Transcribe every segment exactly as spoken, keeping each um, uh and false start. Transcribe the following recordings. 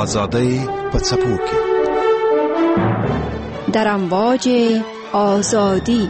آزادی په څپو کې در امواج آزادی.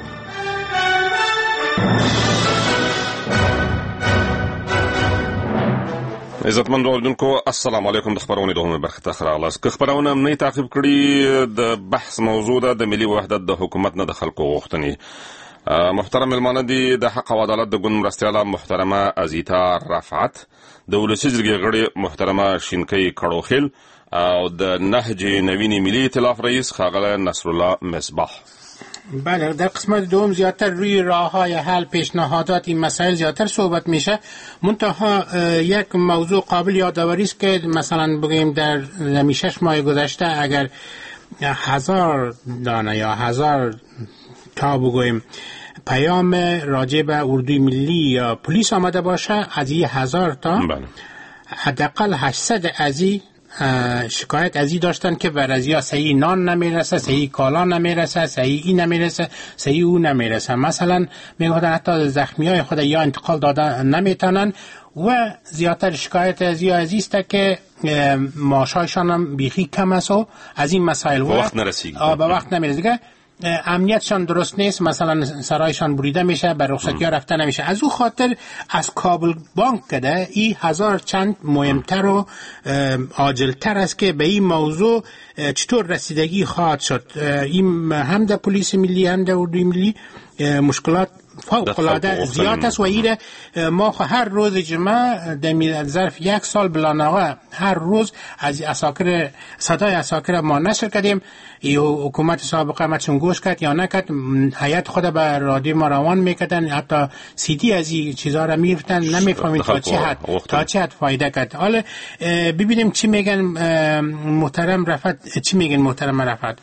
عزتمند اوریدونکو السلام علیکم. د خبرونې دومره برخه ته راغلاست. که خبرونه هم نه تعقیب کړي، د بحث موضوع ده د ملي وحدت د حکومت نه د خلکو غوښتنې. محترم ملمانه دي د حق او عدالت د ګوند مرستیاله محترمه ازیتا رفعت، د ولسي جرګې غړي محترمه شینکۍ کړوخیل او د نهج نوین ملي ائتلاف رئیس ښاغلی نصرالله مصباح. بله، در قسمت دوم زیادتر روی راه‌های حل، پیشنهادات این مسائل زیادتر صحبت میشه. منتها یک موضوع قابل یادآوری است که مثلا بگیم در شش ماه گذشته اگر هزار دانه یا هزار تا بگویم پیام راجع به اردوی ملی یا پلیس آمده باشه، از این هزار تا حداقل هشتصد از این شکایت از این داشتن که بر از یا صحیح نان نمیرسه، صحیح کالا نمیرسه، صحیح این نمیرسه، صحیح اون نمیرسه. مثلا میگفتن حتی زخمی های خود یا انتقال دادن نمیتونن و زیادتر شکایت از یا عزیزته که معاشایشان هم بیخی کم است و از این مسائل به وقت نرسید، به وقت نمیرسه، امنیتشان درست نیست، مثلا سرایشان بریده میشه، بر رخصتی ها رفته نمیشه. از او خاطر از کابل بانک کده این هزار چند مهمتر و عاجلتر است که به این موضوع چطور رسیدگی خواهد شد. این هم در پلیس ملی هم در اردوی ملی مشکلات فوق العاده زیاد است و ایره ما هر روز جمعه در ظرف یک سال بلاناغه هر روز از اساکر صدای اساکر ما نشر کردیم. ای حکومت سابقه ما چون گوش کرد یا نکرد، هیئت خود به رادیو ما روان میکردن، حتی سی دی از این چیزها را میرفتن، نمیفهمید تا چه حد تا چه حد فایده کرد. حالا ببینیم چی میگن محترم رفعت. چی میگن محترم رفعت؟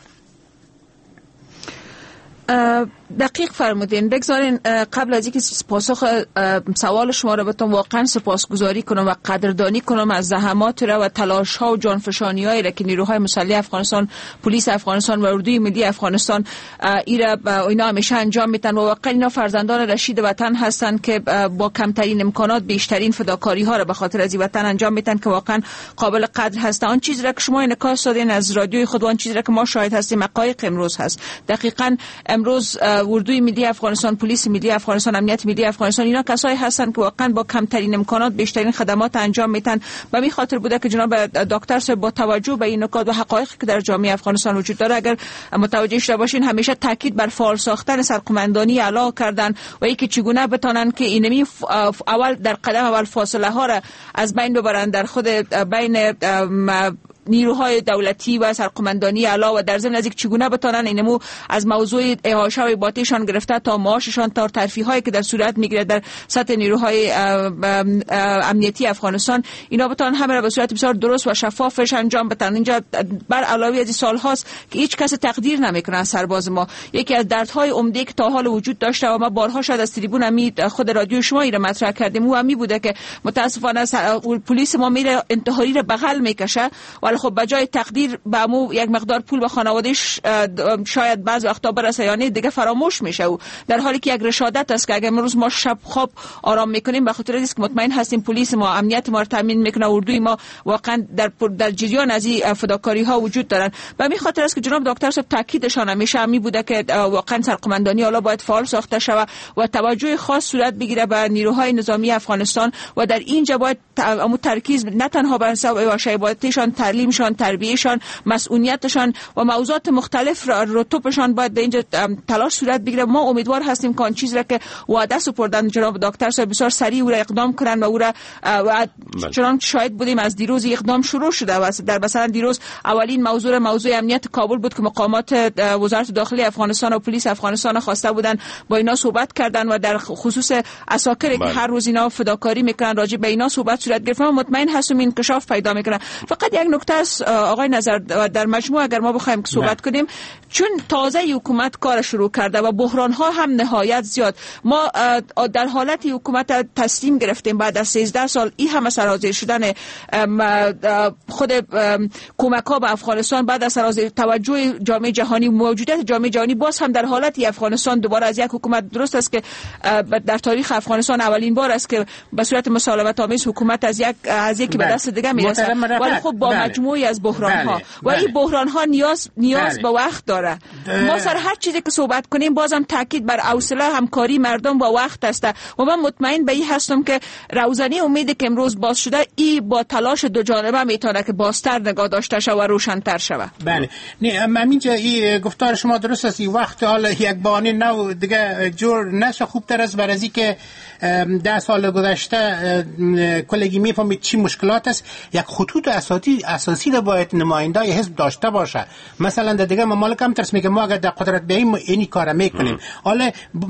دقیق فرمودین. بگذارین قبل از اینکه پاسخ سوال شما را بتونم واقعا سپاسگزاری کنم و قدردانی کنم از زحمات را و تلاش ها و جانفشانی هایی را که نیروهای مسلح افغانستان، پلیس افغانستان و اردوی ملی افغانستان ایرا اینا همیشه انجام میدن و واقعا اینا فرزندان رشید وطن هستند که با کمترین امکانات بیشترین فداکاری ها را به خاطر از وطن انجام میدن که واقعا قابل قدر هست. آن چیزی را که شما انعکاس دادین از رادیوی خود، آن چیزی را که ما شاهد هستیم حقایق امروز هست. دقیقاً امروز اردوی ملی افغانستان، پلیس ملی افغانستان، امنیت ملی افغانستان اینا کسایی هستند که واقعا با کمترین امکانات بیشترین خدمات انجام میدن. به این خاطر بوده که جناب دکتر صاحب با توجه به این نکات و حقایقی که در جامعه افغانستان وجود داره، اگر متوجه شده باشین، همیشه تاکید بر فعال ساختن سرقماندانی اعلی کردن و اینکه چگونه بتونن که اینمی اول در قدم اول فاصله ها را از بین ببرن در خود بین نیروهای دولتی و سرقماندانی اعلی و در ضمن از اینکه چگونه بتونن اینمو از موضوع احاشه و باطیشان گرفته تا معاششان تا ترفیع هایی که در صورت میگیره در سطح نیروهای امنیتی افغانستان، اینا بتونن همه را به صورت بسیار درست و شفافش انجام بدن. اینجا بر علاوه از این سال هاست که هیچ کس تقدیر نمیکنه از سرباز ما. یکی از دردهای عمده که تا حال وجود داشته و ما بارها شاید از تریبون امید خود رادیو شما ایره مطرح کردیم و همی بوده که متاسفانه پلیس ما میره انتحاری را بغل میکشه و خب بجای تقدیر به امو یک مقدار پول به خانوادهش شاید بعض وقتا برسه یا نه دیگه فراموش میشه و در حالی که یک رشادت است که اگر امروز ما شب خواب آرام میکنیم به خاطر اینکه مطمئن هستیم پلیس ما امنیت ما رو تامین میکنه، اردوی ما واقعا در در جریان از این فداکاری ها وجود دارن. به همین خاطر است که جناب دکتر صاحب تاکیدشان همیشه همی بوده که واقعا سرقماندانی حالا باید فعال ساخته شود و توجه خاص صورت بگیره به نیروهای نظامی افغانستان و در اینجا باید امو ترکیز نه تنها بر شایباتیشان، تعلیمشان، تربیهشان، مسئولیتشان و موضوعات مختلف رتبهشان باید در اینجا تلاش صورت بگیره. ما امیدوار هستیم که آن چیز را که وعده سپردن جناب دکتر صاحب بسیار سریع او را اقدام کنن و او را چنان شاهد بودیم از دیروز اقدام شروع شده و در مثلا دیروز اولین موضوع موضوع امنیت کابل بود که مقامات وزارت داخلی افغانستان و پلیس افغانستان خواسته بودن با اینا صحبت کردن و در خصوص اساکر که هر روز اینا فداکاری میکنن راجع به اینا صحبت صورت گرفت. مطمئن هستم این انکشاف پیدا میکنه. فقط یک نکته است آقای نظر، در مجموع اگر ما بخوایم صحبت کنیم، چون تازه حکومت کار شروع کرده و بحران ها هم نهایت زیاد، ما در حالت حکومت تسلیم گرفتیم بعد از سیزده سال این همه سرازیر شدن خود کمک ها به افغانستان، بعد از سرازیر توجه جامعه جهانی، موجودیت جامعه جهانی، باز هم در حالت افغانستان دوباره از یک حکومت، درست است که در تاریخ افغانستان اولین بار است که به صورت مسالمت آمیز حکومت از یک از یکی به دست دیگه میرسه، ولی خب با مجموع مجموعی از بحران ها و این بحران ها نیاز نیاز به وقت داره. ما سر هر چیزی که صحبت کنیم بازم تاکید بر حوصله همکاری مردم با وقت است و من مطمئن به این هستم که روزنی امید که امروز باز شده ای با تلاش دو جانبه میتونه که بازتر نگاه داشته شود و روشن‌تر شود. بله نه همینجا این گفتار شما درست است. این وقت حالا یک بهانه نو دیگه جور نشه خوبتر است برای از اینکه ده سال گذشته کلگی میفهمید چی مشکلات است. یک خطوط اساسی اساسی را باید نماینده حزب داشته باشه. مثلا در دیگه ممالک هم ترس میگه ما اگر در قدرت بیاییم اینی کارا میکنیم. حالا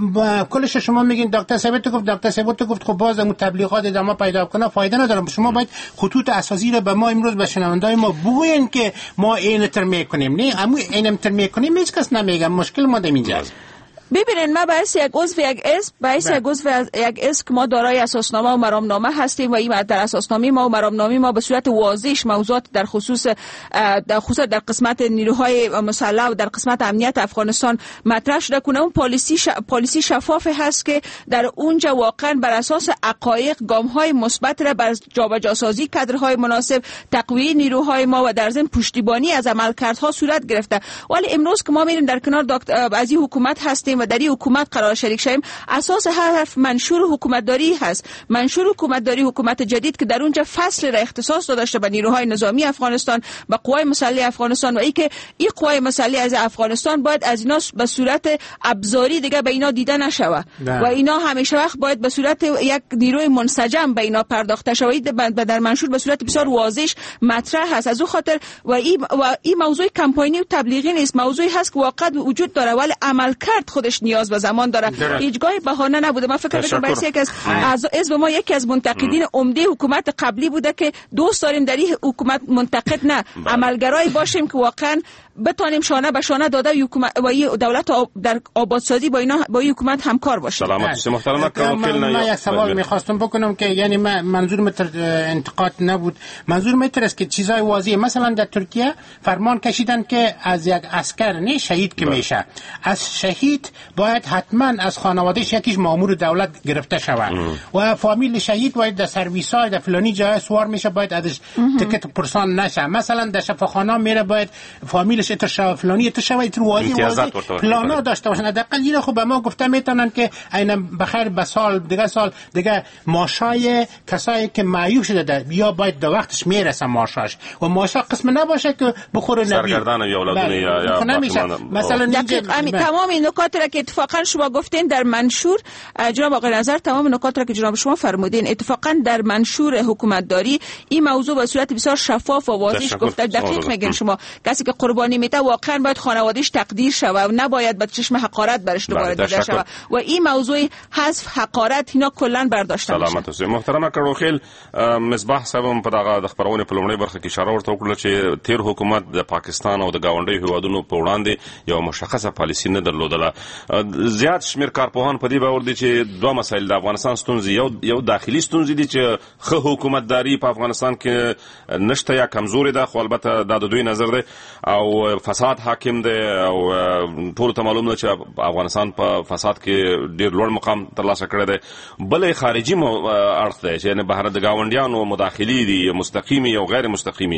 کلش شما میگین دکتر ثابت گفت دکتر ثابت گفت خب باز اون تبلیغات دما پیدا کنه فایده نداره. شما باید خطوط اساسی را به ما امروز به شنوندای ما بگوین که ما این تر میکنیم. نه همون اینم تر میکنیم هیچ کس نمیگه. مشکل ما اینجاست. ببینید ما باعث یک عضو یک اسم باعث یک عضو یک اسم که ما دارای اساسنامه و مرامنامه هستیم و این در اساسنامه ما و مرامنامه ما به صورت واضح موضوعات در خصوص در خصوص در قسمت نیروهای مسلح و در قسمت امنیت افغانستان مطرح شده کنه. اون پالیسی ش... پالیسی شفاف هست که در اونجا واقعا بر اساس حقایق گام‌های مثبت را بر جابجاسازی کادرهای مناسب تقویت نیروهای ما و در ضمن پشتیبانی از عملکردها صورت گرفته. ولی امروز که ما میریم در کنار دکتر از این حکومت هستیم و در این حکومت قرار شریک شیم اساس هر حرف منشور حکومتداری هست. منشور حکومتداری حکومت جدید که در اونجا فصل را اختصاص داشته به نیروهای نظامی افغانستان به قوای مسلح افغانستان و ای که این قوای مسلح از افغانستان باید از اینا به صورت ابزاری دیگه به اینا دیده نشوه و اینا همیشه وقت باید به صورت یک نیروی منسجم به اینا پرداخته شود. در منشور به صورت بسیار واضح مطرح هست. از اون خاطر و این و این موضوع کمپاینی و تبلیغی نیست، موضوعی هست که واقعا وجود داره ولی عملکرد خودش نیاز به زمان داره. هیچ گاهی بهانه نبوده. من فکر می‌کنم باعث یک از از حزب ما یکی از منتقدین عمده حکومت قبلی بوده که دوست داریم در این حکومت منتقد نه عملگرایی باشیم که واقعا بتونیم شانه به شانه داده حکومت و دولت در آبادسازی با اینا با حکومت همکار باشیم. سلامت محترم کاکل من یک سوال می‌خواستم بکنم که یعنی منظور متر انتقاد نبود. منظور متر است که چیزای واضحه. مثلا در ترکیه فرمان کشیدن که از یک عسکر نه شهید که میشه از شهید باید حتما از خانوادهش یکیش مامور دولت گرفته شود و فامیل شهید باید در سرویس‌های در فلانی جای سوار میشه باید ازش تیکت پرسان نشه. مثلا در شفاخانه میره باید فامیلش اتر شو فلانی اتر شو اتر واضح پلانا داشته باشن. حداقل اینا خب به ما گفته میتونن که اینا بخیر به سال دیگه سال دیگه ماشای کسایی که معیوب شده یا باید در وقتش میرسه ماشاش و ماشا قسم نباشه که بخوره نبی سرگردان یا اولادونه یا یا مثلا تمام این نکات را که اتفاقا شما گفتین در منشور جناب آقای نظر تمام نکات را که جناب شما فرمودین اتفاقا در منشور حکومتداری این موضوع به صورت بسیار شفاف و واضح گفته. دقیق میگن شما کسی که قربانی میته واقعا باید خانواده‌اش تقدیر شود و نباید به چشم حقارت برش دوباره دیده شود و این موضوع حذف حقارت اینا کلا برداشته میشه. سلامت اوسئ. محترم کروخیل مصباح صاحب په دغه د خبرونې په لومړۍ برخه کې اشاره ورته وکړه چې تیر حکومت د پاکستان او د گاونډي هیوادونو په وړاندې یو مشخصه پالیسی نه درلودله. زیات شمیر کارپوهان په دې باور دي چې دوه مسایل د افغانستان ستونزې یو یو داخلي ستونزې دي چې ښه حکومتداري په افغانستان کې نشته یا کمزوري ده خو البته دا د دوی نظر دی او فساد حاکم دی او ټول ته معلوم ده چې افغانستان په فساد کې ډیر لوړ مقام ترلاسه کړی دی. بل خارجي اړخ دی چې نه بهر د گاونډیانو مداخلي دي مستقیمي او غیر مستقیمي.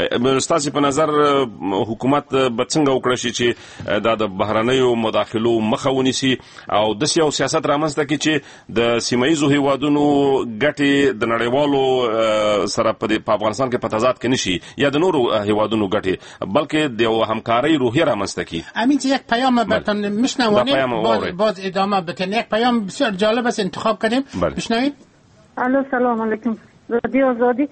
ستاسو په نظر حکومت به څنګه وکړي چې دا د بهرنیو مداخلو مخه ونیسي او د سیاسي سیاست رامنځته کړي چې د سیمایي هیوادونو ګټې د نړیوالو سره په افغانستان کې په تضاد کې نشي یا د نورو هیوادونو ګټې بلکې د همکارۍ روحیه رامنځته کړي. همین یک پیام براتون میشنوانیم باز باز ادامه بکنیم. یک پیام بسیار جالب است انتخاب کردیم. بشنوید. الو سلام علیکم رادیو آزادی.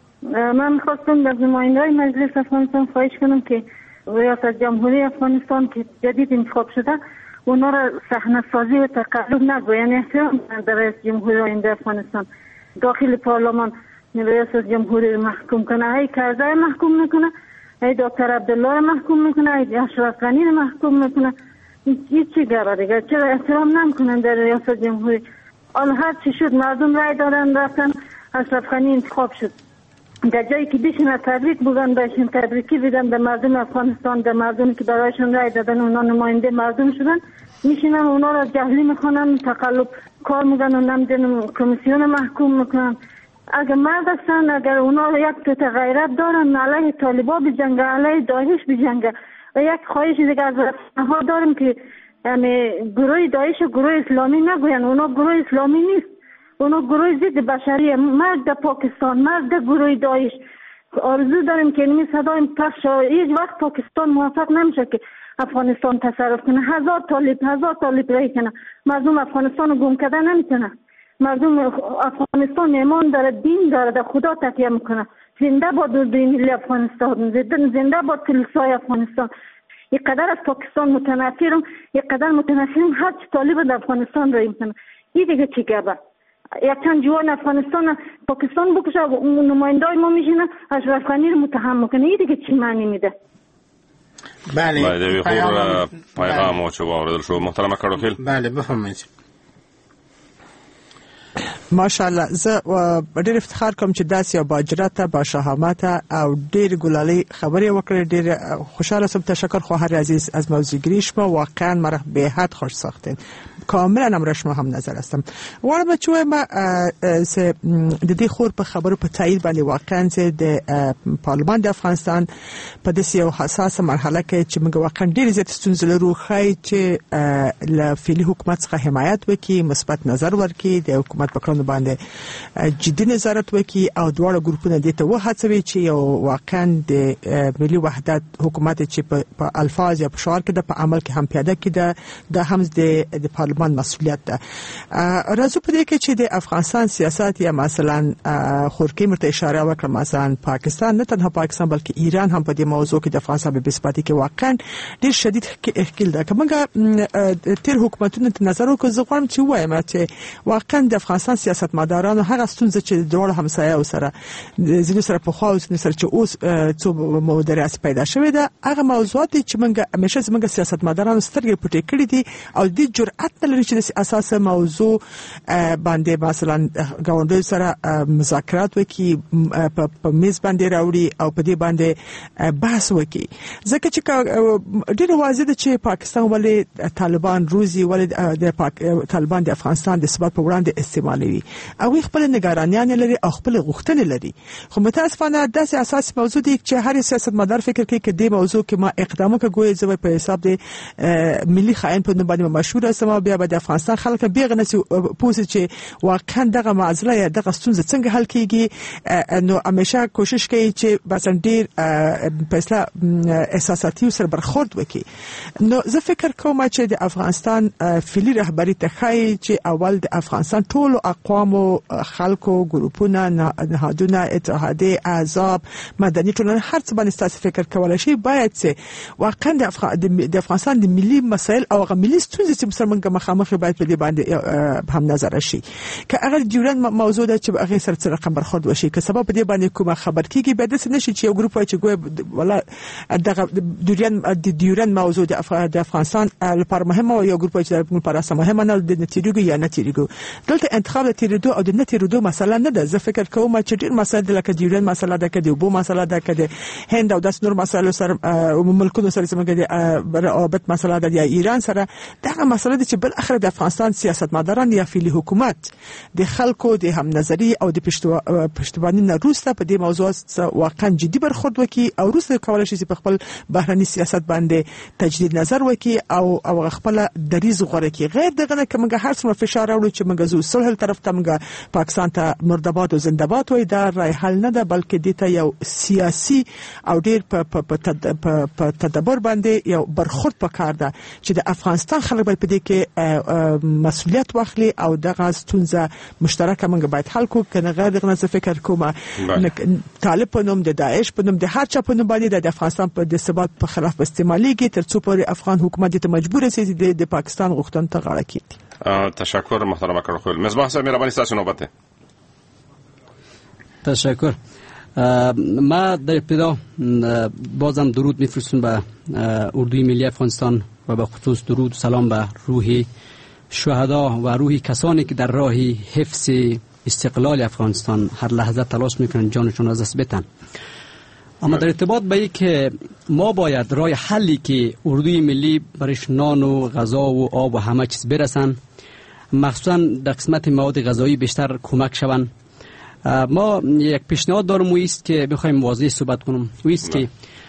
من خواستم از نماینده‌های مجلس افغانستان خواهش کنم که ریاست جمهوری افغانستان که جدید انتخاب شده اونا را صحنه سازی و تقلب نگوین. یعنی احترام در رئیس جمهوری آینده افغانستان داخل پارلمان ریاست جمهوری محکوم کنه. ای کرزی محکوم میکنه، ای دکتر عبدالله محکوم میکنه، ای اشرف غنی محکوم میکنه. این چی گره دیگه؟ چرا احترام نمیکنن در ریاست جمهوری؟ حال هر چی شد مردم رای دادن رفتن اشرف غنی انتخاب شد. در جایی که بشینه تبریک بگن بهشون تبریکی بدن به مردم افغانستان، در مردمی که برایشون رای دادن اونا نماینده مردم شدن میشینن اونا را جهلی میخوانن تقلب کار میگن و نمیدونم کمیسیون محکوم میکنن. اگر مرد هستن، اگر اونا یک تو غیرت دارن علیه طالبا بجنگ، علیه داعش بجنگ. و یک خواهش دیگه از رسانه‌ها دارم که یعنی گروه داعش و گروه اسلامی نگوین، اونا گروه اسلامی نیست، اونا گروه ضد بشری. مرد در پاکستان، مرد در گروه داعش. آرزو داریم که این صدای پخش هیچ وقت پاکستان موفق نمیشه که افغانستان تصرف کنه. هزار طالب هزار طالب رای کنه، مردم افغانستان رو گم کردن نمیتونه. مردم افغانستان ایمان داره، دین داره، در خدا تکیه میکنه. زنده باد اردوی ملی افغانستان، زنده باد کلیسای افغانستان. یک قدر از پاکستان متنفرم، یک قدر متنفرم هر چی طالب در افغانستان رای میکنه. این دیگه چی گبه؟ یک چند جوان افغانستان پاکستان بکشه، نمایندای ما میشینه اشرف غنی رو متهم میکنه. این دیگه چی معنی میده؟ بله بله خور پیغام او چه واردل شو. محترم کاروخیل. بله بفرمایید. ماشاءالله زه ډېر افتخار کوم چې داسې یو باجرته با شهامت او ډېر ګلالۍ خبرې وکړې. ډېر خوشحاله شوم. تشکر خواهر عزیز از موضوعگیری شما. واقعا مرا به حد خوش ساختین. کاملا هم را شما هم نظر هستم. غواړم چې وایم د دې خور په خبرو په تایید باندې واقعا د پارلمان د افغانستان په داسې یو حساسه مرحله کې چې موږ واقعا ډېر زیات ستونزې لرو، ښایي چې له فعلي حکومت څخه حمایت وکړي، مثبت نظر ورکړي، د حکومت په کړنو باندې جدي نظارت وکړي او دواړه ګروپونه دې ته وهڅوي چې یو واقعا د ملي وحدت حکومت چې په الفاظ یا په شعار کې د په عمل کې هم پیاده کړي، د هم د پارلمان مسؤلیت ده. راځو په دې کې چې د افغانستان سیاست یا مثلا خورکی مرته اشاره وکړه، مثلا پاکستان، نه تنها پاکستان بلکې ایران هم په دې موضوع کې د افغانستان په بسپاتي کې واقعا ډېر شدید اخکل ده. کومه تیر حکومتونو ته نظر وکړو، زه غواړم چې وایم چې واقعا د افغانستان سیاستمدارانو هغه ستونزې چې د دوړ همسایه سره ځینې سره په خوا او ځینې سره چې اوس څو مودریاس پیدا شوې ده، هغه موضوعات چې موږ همیشه زموږ سیاستمدارانو سترګې پټې کړې دي او د جرأت نه لري چې د اساسه موضوع باندې مثلا ګاونډیو سره مذاکرات وکړي، په میز باندې راوړي او په دې باندې بحث وکړي. ځکه چې ډېر واضح ده چې پاکستان ولې طالبان روزي ولې د طالبان د افغانستان د ثبات په وړاندې استعمالوي او خپل نگرانیان لري او خپل غوښتنې لري. خو متاسفانه داسې اساسي موضوع دی چې هر سیاستمدار فکر کوي چې د موضوع کې ما اقدام وکړم زه په حساب د ملي خائن په نوم باندې مشهور اسم بیا به د افغانستان خلک بیغه نسی پوسټ چې واقعا دغه معضله یا دغه ستونزه څنګه حل کیږي. نو همیشه کوشش کوي چې مثلا ډیر فیصله احساساتي سره برخورد وکړي. نو زه فکر کوم چې د افغانستان فعلی رهبری ته خای چې اول د افغانستان ټول اقوام او خلکو ګروپونه نهادونه اتحادیه احزاب مدني ټولنه هر څه باندې تاسو فکر کولای شي باید چې واقعا د افغانستان د ملي مسایل او ملي ستونزې چې مسلمان مخامخ باید په دې باندې هم نظر شي. که هغه ډیورن موضوع ده چې هغه سره سره رقم برخورد وشي، که سبب په دې باندې کومه خبر کیږي به د نشي چې یو ګروپ وایي چې ګوي ولا دغه ډیورن د ډیورن موضوع د افغانستان لپاره مهمه او یو ګروپ وایي چې لپاره سم مهمه نه د نتیجو یا نتیجو. دلته انتخاب د تیریدو او د نتیریدو مسله نه ده. زه فکر کوم چې ډیر مسایل لکه ډیورن مسله ده، کده وبو مسله ده، کده هند او د نور مسایل سره ملکونو سره څنګه د رابط مسله ده یا ایران سره دغه مسله ده چې بل اخر د افغانستان سیاستمداران یا فعلی حکومت د خلکو د هم نظری او د پښتواني نه روسته په دې موضوع واقعا جدي برخورد وکړي او روسه کولای شي په خپل بهرني سیاست باندې تجدید نظر وکړي او او خپل دریز غوړه کړي. غیر دغه نه کومه هر څومره فشار راوړي چې موږ زو صلح طرف ته موږ پاکستان ته مردباد او زنده‌باد وای، دا رای حل نه ده بلکې د ته یو سیاسي او ډیر په تدبر باندې یو برخورد پکار ده چې د افغانستان خلک په دې کې مسؤلیت واخلي او دغه ستونزه مشترکه موږ باید حل کوو. کنه غیر دغه څه فکر کوم طالب په نوم د داعش په نوم د هر چا په نوم باندې د افغانستان په د ثبات په خلاف استعماليږي تر څو پر افغان حکومت ته مجبور شي د پاکستان غوښتنه ته غاړه کړي. تشکر محترم کاروخیل. مصباح صاحب مهرباني تاسو نوبت. تشکر. ما در ابتدا بازم درود میفرستم به اردوی ملی افغانستان و به خصوص درود و سلام به روح شهدا و روح کسانی که در راه حفظ استقلال افغانستان هر لحظه تلاش میکنن جانشون از دست بدن. اما در ارتباط به اینکه ما باید راه حلی که اردوی ملی برش نان و غذا و آب و همه چیز برسن، مخصوصا در قسمت مواد غذایی بیشتر کمک شون ما یک پیشنهاد دارم و است که بخوایم واضح صحبت کنم و است که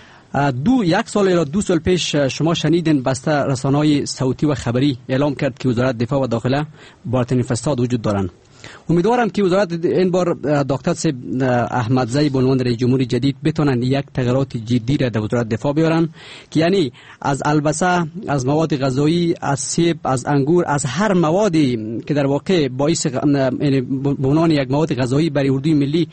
دو یک سال یا دو سال پیش شما شنیدین بسته رسانه‌های صوتی و خبری اعلام کرد که وزارت دفاع و داخله بالاترین فساد وجود دارند. امیدوارم که وزارت این بار دکتر صاحب احمدزی به عنوان رئیس جمهور جدید بتونن یک تغییرات جدی را در وزارت دفاع بیارن که یعنی از البسه، از مواد غذایی، از سیب، از انگور، از هر موادی که در واقع باعث یعنی به عنوان یک مواد غذایی برای اردوی ملی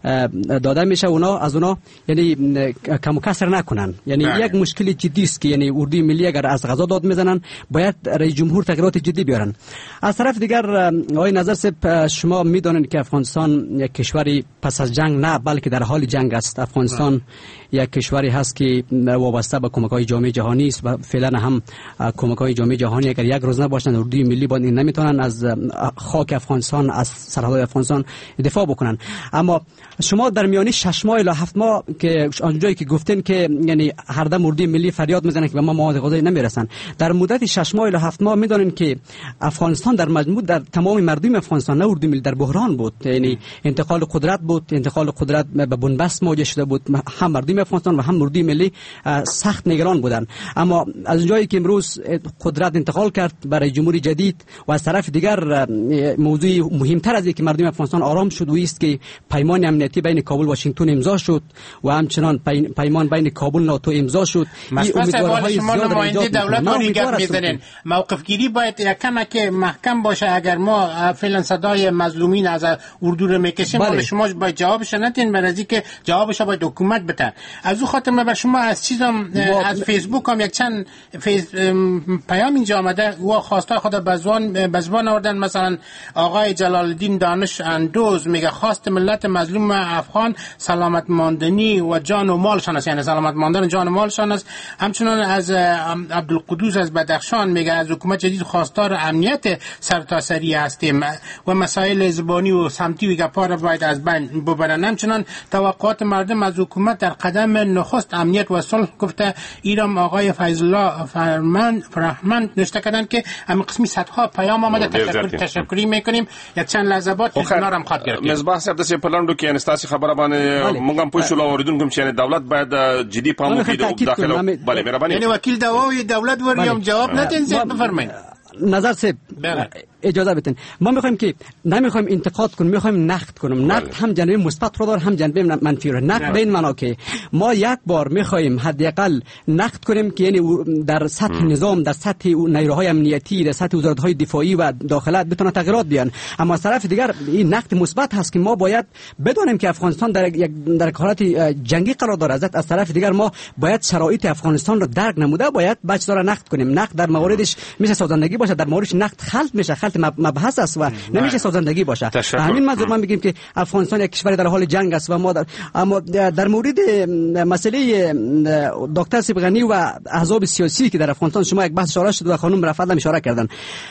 داده میشه اونا از اونا یعنی کم و کسر نکنن. یعنی ده. یک مشکل جدی است که یعنی اردوی ملی اگر از غذا داد میزنن باید رئیس جمهور تغییرات جدی بیارن. از طرف دیگر آقای نظر صاحب شما میدونید که افغانستان یک کشوری پس از جنگ نه بلکه در حال جنگ است. افغانستان یک کشوری هست که وابسته به کمک‌های جامعه جهانی است و فعلا هم کمک‌های جامعه جهانی اگر یک روز نباشند اردوی ملی باید نمیتونن از خاک افغانستان از سرحدات افغانستان دفاع بکنن. اما شما در میانی شش ماه الی هفت ماه که اونجایی که گفتین که یعنی هر دم اردوی ملی فریاد میزنه که به ما مواد غذایی نمیرسن، در مدت شش ماه الی هفت ماه میدونین که افغانستان در مجموع در تمام مردم افغانستان نه اردوی ملی در بحران بود. یعنی انتقال قدرت بود، انتقال قدرت به بنبست مواجه شده بود. هم مردم افغانستان و هم اردوی ملی سخت نگران بودن. اما از اونجایی که امروز قدرت انتقال کرد برای جمهوری جدید و از طرف دیگر موضوع مهمتر از اینکه مردم افغانستان آرام شد و است که پیمان امنیتی بین کابل و واشنگتن امضا شد و همچنان پیمان بین کابل ناتو امضا شد. این امیدوارهای زیاد را ایجاد می‌کنه. موقف گیری باید یکم که محکم باشه. اگر ما فعلا صدای مظلومین از اردو رو میکشیم ولی شما باید جوابش ندین، برای که جوابش باید حکومت بده. از او خاطر من به شما از چیزم از فیسبوک هم یک چند فیس پیام اینجا آمده و خواسته خود به زبان به زبان آوردن. مثلا آقای جلال الدین دانش اندوز میگه خواست ملت مظلوم افغان سلامت ماندنی و جان و مالشان است، یعنی سلامت ماندن جان و مالشان است. همچنان از عبدالقدوس از بدخشان میگه از حکومت جدید خواستار امنیت سرتاسری هستیم و مسائل زبانی و سمتی و گپا را باید از بین ببرن. همچنان توقعات مردم از حکومت در قدم نخست امنیت و صلح گفته. ایرام آقای فیض الله فرمان فرهمند نوشته کردن که همین قسمی صدها پیام آمده. تشکر تشکری میکنیم. یک چند لحظه بعد کنار هم خاط گرفتیم. مصباح صاحب د پلانډو کې انستاسي خبره باندې موږ هم پوښتنه اوریدونکو چې دولت باید جدي پام وکړي د داخله بله مهرباني. یعنی وکیل دعوی دولت وریم جواب ندین زیر بفرمایید. نظر صاحب اجازه بدین. ما میخوایم که نمیخوایم انتقاد کنیم، میخوایم نقد کنیم. نقد هم جنبه مثبت رو داره هم جنبه منفی رو. نقد به این معنا که ما یک بار میخوایم حداقل نقد کنیم که یعنی در سطح نظام، در سطح نیروهای امنیتی، در سطح وزارت‌های دفاعی و داخله بتونه تغییرات بیان. اما از طرف دیگر این نقد مثبت هست که ما باید بدونیم که افغانستان در یک در حالت جنگی قرار دارد. از طرف دیگر ما باید شرایط افغانستان رو درک نموده باید بچه داره نقد کنیم. نقد در موردش میشه سازندگی باشه، در موردش نقد خلط میشه، خلط مبحث است و نمیشه سازندگی باشه. همین منظور من میگیم که افغانستان یک کشور در حال جنگ است و ما در اما در مورد مسئله دکتر سیبغنی و احزاب سیاسی که در افغانستان شما یک بحث اشاره شد و خانم رفعت هم اشاره کردن.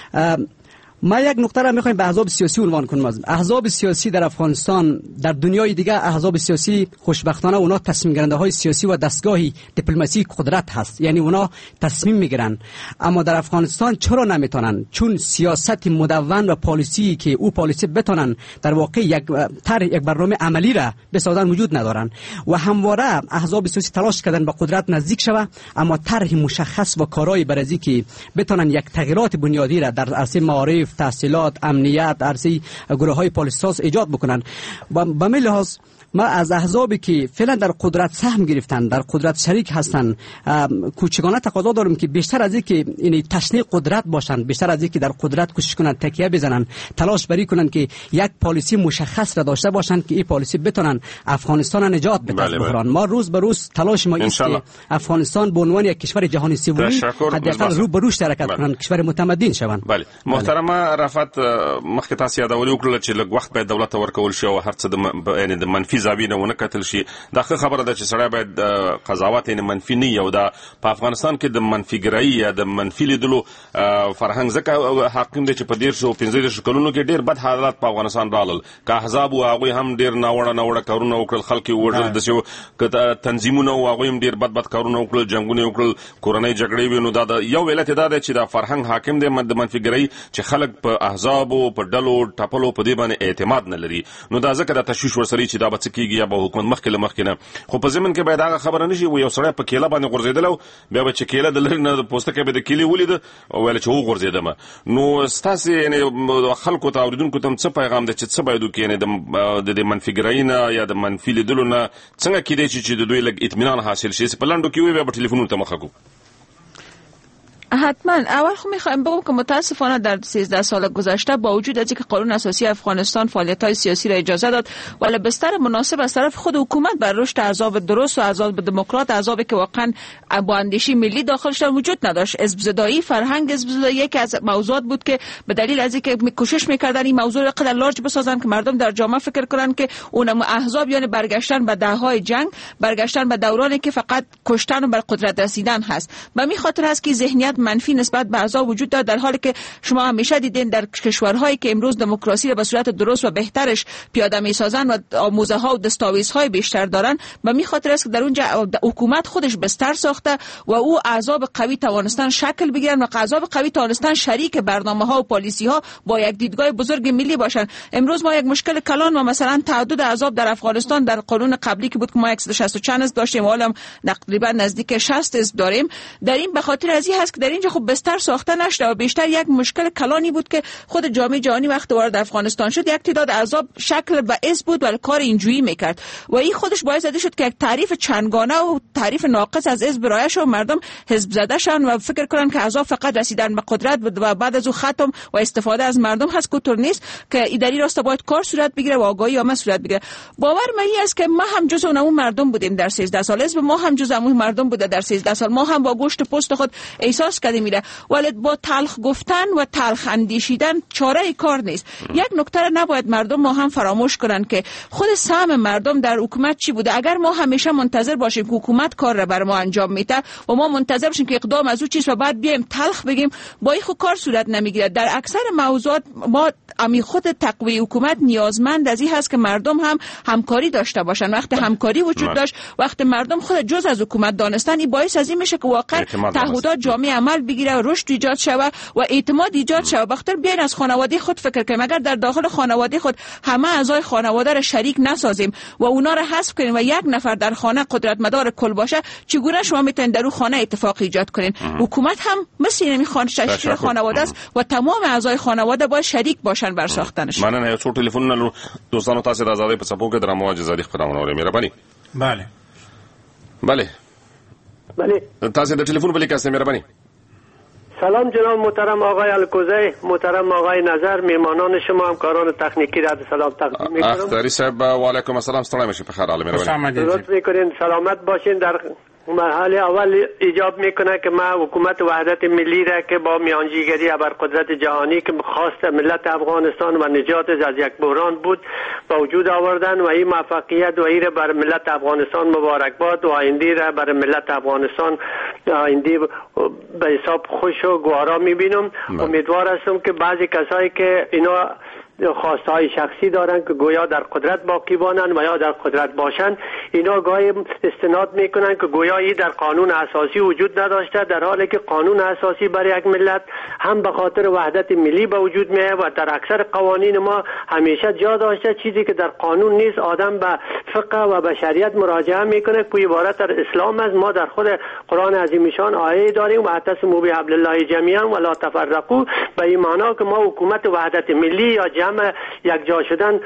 ما یک نکته را میخوایم به احزاب سیاسی عنوان کنیم. احزاب سیاسی در افغانستان، در دنیای دیگه احزاب سیاسی خوشبختانه اونا تصمیم گیرنده های سیاسی و دستگاهی دیپلماسی قدرت هست، یعنی اونا تصمیم میگیرن. اما در افغانستان چرا نمیتونن؟ چون سیاست مدون و پالیسی که او پالیسی بتونن در واقع یک طرح یک برنامه عملی را بسازن وجود ندارن و همواره احزاب سیاسی تلاش کردن به قدرت نزدیک شوه، اما طرح مشخص و کارایی برای که بتونن یک تغییرات بنیادی را در عرصه معارف، تحصیلات، امنیت، عرصه گروه‌های پالیساز ایجاد بکنن. به همین لحاظ ما از احزابی که فعلا در قدرت سهم گرفتن، در قدرت شریک هستن، کوچگانه تقاضا داریم که بیشتر از اینکه این تشنیع قدرت باشن، بیشتر از اینکه در قدرت کوشش کنن تکیه بزنن، تلاش بری کنن که یک پالیسی مشخص را داشته باشن که این پالیسی بتونن افغانستان را نجات بده از بحران. ما روز به روز تلاش ما است که افغانستان به عنوان یک کشور جهانی سومی حداقل رو به رشد حرکت کنن، کشور متمدن شون. بله محترمه رفعت، مخکې تاسو یادولې وکړل چې لږ وخت به دولت ورکول شي او هر څه د یعنی د منفي زاویې نه ونه کتل شي. دا ښه خبره ده چې سړی باید قضاوت یې منفي نه یو. دا په افغانستان کې د منفیګرایي یا د منفي لیدلو فرهنګ ځکه حاکم دی چې په دېرشو پنځه دېرشو کلونو کې ډېر بد حالات په افغانستان راغلل. که احزاب وو هغوی هم ډېر ناوړه ناوړه کارونه وکړل، خلک یې ووژل، داسې که تنظیمونه وو هغوی هم ډېر بد بد کارونه وکړل، جنګونه یې وکړل، کورنۍ جګړې وې. نو دا د یو علت دا دی چې دا فرهنګ حاکم دی د منفیګرایي چې خلک په احزابو په ډلو ټپلو په دې باندې اعتماد نه لري. نو دا ځکه دا تشویش ورسره چې دا به څه کېږي یا به حکومت مخکې له مخکې نه. خو په ضمن کې باید هغه خبره نه شي و یو سړی په کیله باندې غورځېدلی و، بیا به چې کیله د لرې نه پوستکی به د کیلې ولیده ویل چې وغورځېدمه. نو ستاسې یعنې خلکو ته اورېدونکو ته هم څه پیغام دی چې څه باید وکړي، یعنې د دې منفیګرایي نه یا د منفي لیدلو نه څنګه کیدای شي چې د دوی لږ اطمینان حاصل شي؟ په لنډو کې ووایي بیا به ټلیفونونو ته مخه کړو. حتما اول خو میخوایم بگم که متاسفانه در سیزده سال گذشته با وجود از اینکه قانون اساسی افغانستان فعالیت‌های سیاسی را اجازه داد ولی بستر مناسب از طرف خود حکومت بر رشد احزاب درست و احزاب دموکرات، احزابی که واقعا با اندیشه ملی داخلش وجود نداشت. حزب زدایی، فرهنگ حزب زدایی یکی از موضوعات بود که به دلیل از اینکه کوشش می‌کردن این موضوع را قدر لارج بسازن که مردم در جامعه فکر کنن که اونم احزاب یعنی برگشتن به دهه‌های جنگ، برگشتن به دورانی که فقط کشتن و بر قدرت رسیدن هست. به همین خاطر هست که ذهنیت منفی نسبت به احزاب وجود دارد، در حالی که شما همیشه دیدین در کشورهایی که امروز دموکراسی را به صورت درست و بهترش پیاده می‌سازند و آموزه ها و دستاویزهای بیشتر دارند، به همین خاطر است که در اونجا حکومت خودش بستر ساخته و او احزاب قوی توانستن شکل بگیرن و احزاب قوی توانستن شریک برنامه‌ها و پالیسی‌ها با یک دیدگاه بزرگ ملی باشند. امروز ما یک مشکل کلان و مثلا تعدد احزاب در افغانستان در قانون قبلی که بود که ما صد و شصت و چند حزب داشتیم، حالا تقریبا نزدیک شصت حزب داریم. در این به خاطر از این هست که در اینجا خب بستر ساخته نشده و بیشتر یک مشکل کلانی بود که خود جامعه جهانی وقت وارد افغانستان شد یک تعداد احزاب شکل و حزب بود و کار اینجوری میکرد و این خودش باعث شد که یک تعریف چندگانه و تعریف ناقص از حزب ارائه شد و مردم حزب زده شدن و فکر کنن که احزاب فقط رسیدن به قدرت و بعد از او ختم و استفاده از مردم هست که طور نیست، که در این راستا باید کار صورت بگیره و آگاهی عامه صورت بگیره. باور من است که ما هم جزء اون مردم بودیم در سیزده سال، حزب ما هم جزء اون مردم بوده در سیزده سال، ما هم با گوشت پوست خود احساس کردیم میره، ولی با تلخ گفتن و تلخ اندیشیدن چاره کار نیست. یک نکته را نباید مردم ما هم فراموش کنن که خود سهم مردم در حکومت چی بوده. اگر ما همیشه منتظر باشیم که حکومت کار را بر ما انجام میده و ما منتظر باشیم که اقدام از او چیز و بعد بیایم تلخ بگیم، با این خود کار صورت نمیگیره. در اکثر موضوعات ما امی خود تقوی حکومت نیازمند از این هست که مردم هم همکاری داشته باشن. وقتی همکاری وجود داشت، وقتی مردم خود جز از حکومت دانستن، این باعث از این میشه که واقعا تعهدات جامعه عمل بگیره و رشد ایجاد شود و اعتماد ایجاد شود. بخاطر بیاین از خانواده خود فکر کنیم. اگر در داخل خانواده خود همه اعضای خانواده را شریک نسازیم و اونا را حذف کنیم و یک نفر در خانه قدرت مدار کل باشه، چگونه شما میتونید در اون خانه اتفاق ایجاد کنین؟ حکومت هم مثل این خانه تشکیل خانواده است و تمام اعضای خانواده باید شریک باشن بر ساختنش. مننه. یو څو ټلیفونونه لرو دوستانو، تاسو د آزادۍ په څپو کې د رامو اجازه خبرونه اورئ. مهرباني. بله بله بله تاسو د ټلیفون په لیکه مهرباني. سلام جناب محترم آقای الکوزی، محترم آقای نظر، میهمانان شما، همکاران تکنیکی را سلام تقدیم می‌کنم. اختری صاحب و علیکم السلام، ستړی مشه په خیر حال. مهرباني. لطف می‌کنین سلامت باشین. در مرحله اول ایجاب میکنه که ما حکومت وحدت ملی را که با میانجیگری ابرقدرت جهانی که خواست ملت افغانستان و نجات از یک بحران بود با وجود آوردن و این موفقیت و این را بر ملت افغانستان مبارکباد و آینده را بر ملت افغانستان آینده به حساب خوش و گوارا میبینم. امیدوار هستم که بعضی کسایی که اینا خواسته های شخصی دارن که گویا در قدرت باقی بانن و یا در قدرت باشن، اینا گاهی استناد میکنن که گویا ای در قانون اساسی وجود نداشته، در حالی که قانون اساسی برای یک ملت هم به خاطر وحدت ملی به وجود میاد و در اکثر قوانین ما همیشه جا داشته. چیزی که در قانون نیست آدم به فقه و به شریعت مراجعه میکنه. کوی عبارت در اسلام است. ما در خود قرآن عظیم شان آیه داریم و اعتصموا بحبل الله جمیعا ولا تفرقوا، به این معنا که ما حکومت وحدت ملی یا جمع یک جا شدن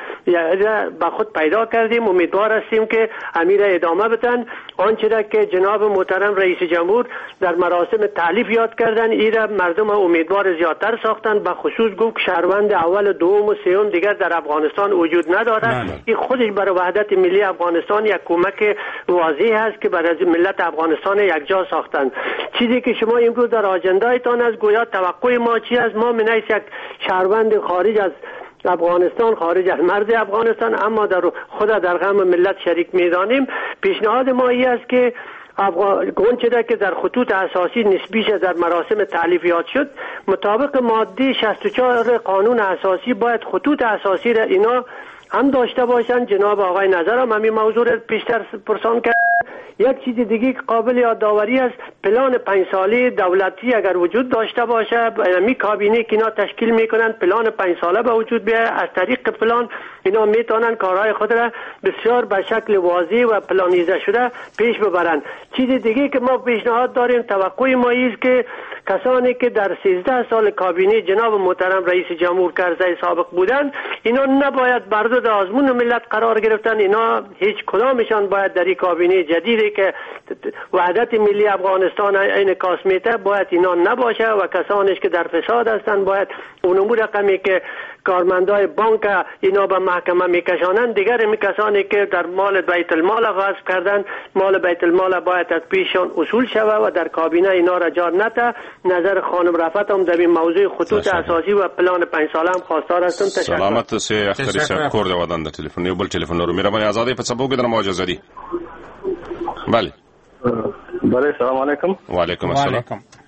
به خود پیدا کردیم. امیدوار هستیم که امیر ادامه بدن. آنچه را که جناب محترم رئیس جمهور در مراسم تعلیف یاد کردن، این را مردم امیدوار زیادتر ساختن. به خصوص گفت شهروند اول، دوم و سوم دیگر در افغانستان وجود ندارد. این خودش برای وحدت ملی افغانستان یک کمک واضح است که برای ملت افغانستان یک جا ساختن. چیزی که شما امروز در آجندایتان از گویا توقع ما چی است؟ ما من یک شهروند خارج از افغانستان خارج از مرز افغانستان، اما در خود در غم ملت شریک می‌دانیم. پیشنهاد ما این است که گونچه که در خطوط اساسی نسبیش در مراسم تعلیف یاد شد، مطابق ماده شصت و چهار قانون اساسی باید خطوط اساسی را اینا هم داشته باشند. جناب آقای نظر هم همین موضوع را پیشتر پرسان کرد. یک چیز دیگه که قابل یادآوری است، پلان پنج ساله دولتی اگر وجود داشته باشه، می کابینه که اینا تشکیل میکنن پلان پنج ساله به وجود بیاید، از طریق پلان اینا میتونن کارهای خود را بسیار به شکل واضح و پلانیزه شده پیش ببرند. چیز دیگه که ما پیشنهاد داریم، توقع ما است که کسانی که در سیزده سال کابینه جناب محترم رئیس جمهور کرزی سابق بودند، اینا نباید بر ضد آزمون ملت قرار گرفتن. اینا هیچ کدامشان باید در این کابینه جدیدی که وحدت ملی افغانستان انعکاس میده باید اینا نباشه و کسانش که در فساد هستند باید اون امور رقمی که کارمندای بانک اینا به محکمه میکشانند، دیگر می کسانی که در مال بیت المال غصب کردن، مال بیت المال باید از پیششان اصول شوه و در کابینه اینا را جا نده. نظر خانم رفت هم در این موضوع خطوط اساسی و پلان پنج ساله هم خواستار هستم. تشکر. سلامت سی اختری صاحب کور دی ودان د تلیفون یو بل تلیفون لرو مهرباني آزادی په څپو کې در مواجه دي. بله بله سلام علیکم. و علیکم السلام.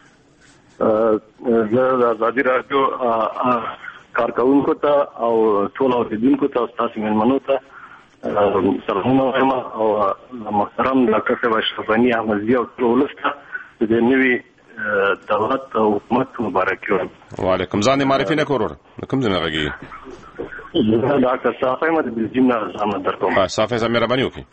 زه د آزادی رادیو کارکونکو ته او ټول اوریدونکو ته او تاسو مېلمنو ته سلامونه وایم او محترم ډاکټر صاحب اشرف غني احمدزي او ټول ولس ته د نوي دولت او حکومت مبارکي وایم. وعلیکم. ځان معرفي نه کورور کوم ځای راغی؟ زه ډاکټر صاحب احمد بلجیم نه زحمت درکوم. ها صافي زما مهرباني وکړئ.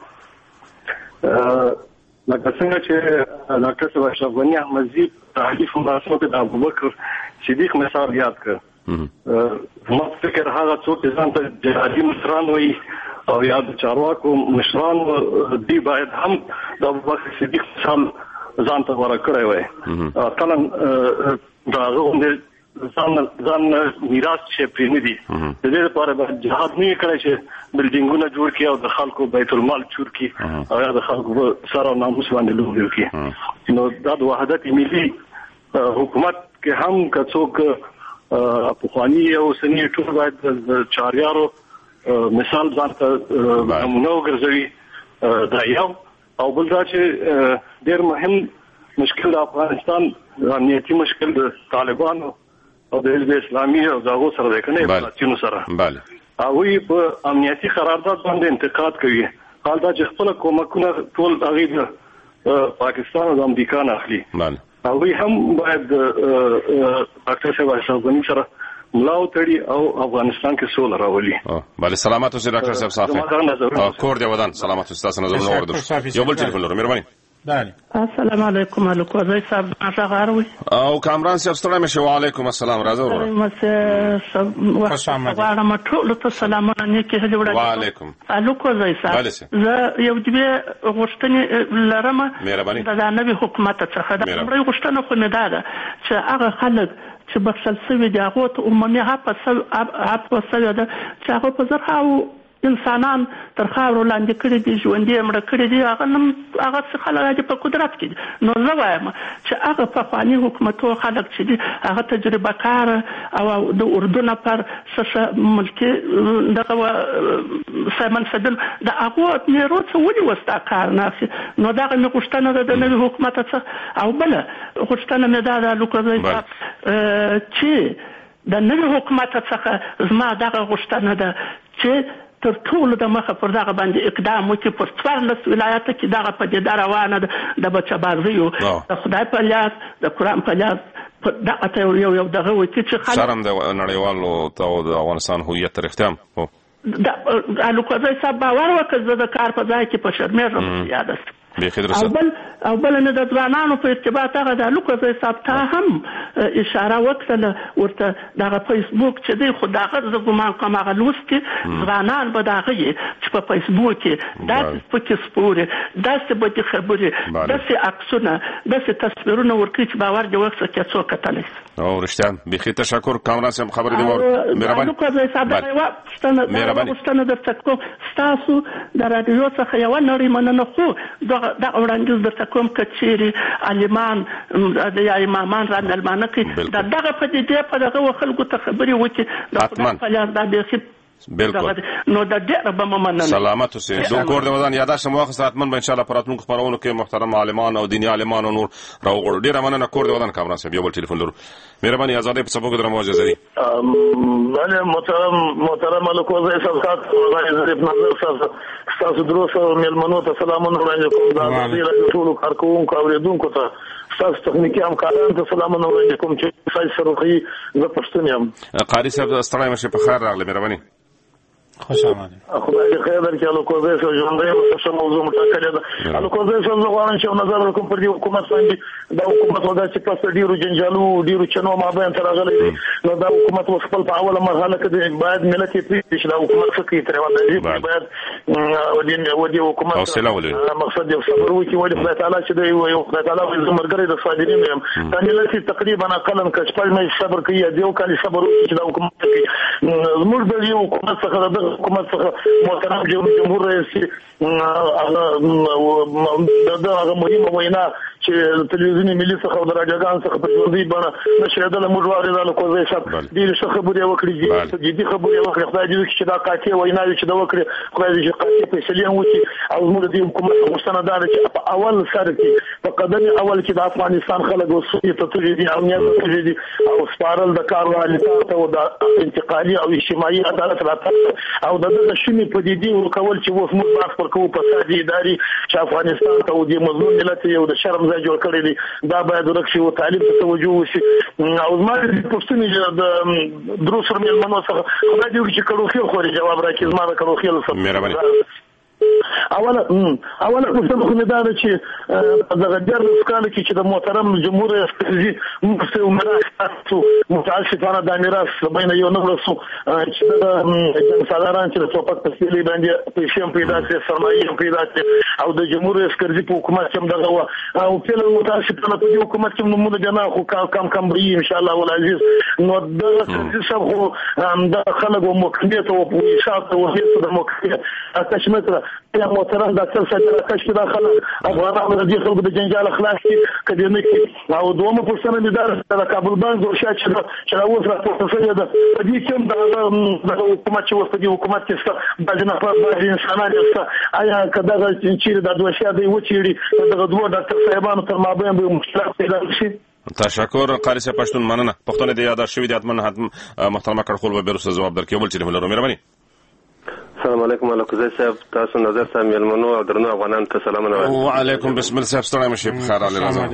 لکه څنګه چې ډاکټر صاحب اشرف غني احمدزي تعریف مراسمو کې د ابوبکر صدیق مثال یاد کړ. ما فکر هغه څوک چې ځان ته جهادي مشران وایي او یا د چارواکو مشران دی باید هم د ابوبکر صدیق مثال ځان ته ورکړی وای. کله دا هغه ځان ځان میراث چې پرې نه دي د دې لپاره باید جهاد نه کړی چې بلډینګونه جوړ کړي او د خلکو بیت المال چور کړي او یا د خلکو سر او ناموس باندې لوبې وکړي. نو دا د وحدت ملي حکومت کې هم که څوک افغاني او سنی ټول باید د چاریارو مثال ځان ته نمونه وګرځوي. دا یو او بل دا چې ډېر مهم مشکل د افغانستان امنیتي مشکل د طالبانو او د حزب اسلامي او دغه سره د کنه پاتینو سره بله او په امنیتي قرارداد باندې انتقاد کوي. حال دا چې خپل کومکونه ټول هغه د پاکستان او د امریکا نه اخلي. بله او هم باید ډاکټر صاحب اشرف غني سره ملاو تړي او افغانستان کې سوله راولي. بله سلامت اوسئ ډاکټر صاحب صافي کور دی ودان. سلامت اوسئ تاسو نظر نو ورده یو بل ټلیفون لرو مهرباني. بله السلام علیکم الکو زای صاحب ناشغاروي او کامران صاحب ستړی مشه. وعلیکم السلام راځه ورو خوش آمدید. واړه ټول ته سلامونه نیکه هلي وړاندې. وعلیکم الکو زای صاحب زه یو دې غوښتنې لرم د نوي حکومت څخه. د عمرې غوښتنه خو نه ده چې هغه خلک چې بخښل شوي دي هغو ته عمومي عفو شوې ده چې هغه په زرهاوو انسانان تر خاورو لاندې کړي دي، ژوندي مړه کړي دي، هغه نم هغه څه خلک په قدرت کې دي. نو زه وایم چې هغه پخواني حکومتو خلک چې دي هغه تجربه کار او د اردو نه پر څه ملکي دغه سیمن سدل د هغه نیرو څه ولې وستا کار نه شي. نو دغه مې غوښتنه ده د نوي حکومت څخه. او بله غوښتنه مې دا ده لوکوزی صاحب چې د نوي حکومت څخه زما دغه غوښتنه ده چې تر ټولو د مخه پر دغه باندې اقدام وکړي. پر څوارلس ولایته کې دغه پدیده روانه ده د بچه‌بازیو د خدای په لاس د قرآن په لاس دغه ته یو یو دغه وکړي چې خلک شرم د نړیوالو ته د افغانستان هویت تر اختیام د الوکوزی صاحب باور وکړ زه د کار په ځای کې په شرمېږم یاد است. او بل او بل نه د ځوانانو په ارتباط هغه د لوکوزی صاحب ته هم اشاره وکړه ورته دغه فیسبوک چې دی خو دغه زه ګومان کوم هغه لوستي ځوانان به دغه چې په فیسبوک کې داسې پکې سپورې داسې بدې خبرې داسې عکسونه داسې تصویرونه ورکړي چې باور دې وکړي چې څوک کتلی شي. او رښتیا بیخي تشکر کامران صاحب خبرې دې مهرباني. لوکوزی صاحب دغه یوه پوښتنه درته کوم ستاسو د راډیو څخه یوه نړۍ مننه خو دغه دا وړاندیز درته کوم که چیرې عالمان یا امامان را مېلمانه کوي دا دغه پدیدې په دغه خلکو ته خبرې وکړي د خدای په لاس دا بیخي بالکل نو دا ډېر به مو مننه. سلامت اوسئ. دوه کور د ودان یاداشت مو واخیسته حتما به انشاءالله په راتلونکو خپرونو کې محترم عالمان او دیني عالمان او نور راوغواړو. ډېره مننه. کور د ودان کامران صاحب یو بل ټلیفون لرو. مهرباني ازادۍ په څپو کې درنو اجازه دي. بله محترم محترم الکوزی صاحب ظریف نظر صاحب ستاسو دروسو میلمنو ته سلامونه وړاندې کوم. د ازادۍ راډیو ټولو کارکوونکو اورېدونکو ته ستاسو تخنیکي همکارانو ته سلامونه وړاندې کوم چې سایز سروخي زه پښتون یم. قاري صاحب ستړی مشه په خیر راغلی. مهرباني. خوش آمدید. خدای دې خیر درکړي. الکوزی صاحب ژوندی او څه موضوع مټاکلې ده. الکوزی صاحب زه غواړم چې نظر وکړم پر دې حکومت باندې. دا حکومت ودا چې پس ډیرو جنجالو ډیرو چنو مابین تر راغلی دی. نو دا حکومت اوس خپل په اوله مرحله کې باید ملت یې پرېږدي چې دا حکومت څه کوي. ترې باندې باید ودې حکومت مقصد یو صبر وکړي. ولې خدای تعالی چې دی یو خدای تعالی زه ملګری د صابرینو یم. دا ملت یې تقریبا اقلا که شپږ میاشتې صبر کوي یا یو کال صبر وکړي چې دا حکومت کوي. زموږ د یو حکومت څخه د حکومت څخه محترم جمهور رئیس هغه هغه مهمه وینا چې تلویزیوني ملي څخه او د راډیوګانو څخه په ژوندۍ بڼه نشریدله موږ واورېدله. کوزی صاحب ډېرې ښه خبرې وکړې جدي خبرې وکړې. خدای دې وکړي چې دا قاطع ویناوې چې ده وکړې خدای دې چې قاطع فیصلې هم وکړي. او زموږ د دې حکومت غوښتنه دا ده چې په اول سر کې په قدم اول کې د افغانستان خلک وسوي ته تللي دي امنیت ته تللي دي او سپارل د کار والدار ته او د انتقالي او اجتماعي عدالت راتګ او د دغه شومې پدیدې ورکول چې اوس موږ بحث پر کوو فسادي اداري چې افغانستان ته او د مظلوم ملت یو د شرم ځای جوړ کړی دی. دا باید ورک شي او تعلیم ته توجه وشي. او زما د پوښتنې د دروسو مېلمنو څخه خدای دې وکړي چې کړوخیل خوري جواب راکړي. زما د کړوخیل څخه اوله اوله پوښتنه خو مې دا ده چې دغه دیارلس کاله کې چې د محترم جمهور رئیس مفتي عمر تاسو متاسفانه دا میراث بین یو نه ورسو چې د جنسالاران چې د ټوپک په سیلې باندې پیسې هم پیدا کړي سرمایې هم پیدا کړي او د جمهور رئیس کرزي په حکومت کې هم دغه و او په متاسفانه په دې حکومت کې نمونه جنا خو کم کم بری ان شاء الله ولعزیز. نو د کرزي صاحب خو د خلکو مکمنیت او په حساب ته وهیڅ د مکمنیت تشمتره یا محترم ډاکټر صاحب راکښ دا خلک افغانانو د دې خلکو د جنجال خلاص کی کدي نه کی. او دومره پوښتنه دي د کابل باندې او شاته چې اوس راځي ده په دې کې د حکومت چې وسته دي حکومت کې څه د نه په باندې انسانانو څه آیا کدا چې د دوشیا دی و چیرې دغه دوه ډاکټر صاحبانو تر مابین به مشکلات پیدا شي. تشکر قاری صاحب پښتون مننه. پښتون دې یاد شوی د اتمن محترمه کړخول به بیرته جواب درکې ول چې له مهرباني. السلام علیکم الکوزی صاحب تاسو نظر صاحب میلمنو او درنو افغانان ته سلامونه وایم. وعلیکم بسم الله صاحب ستړی مشه په خیر علي رضا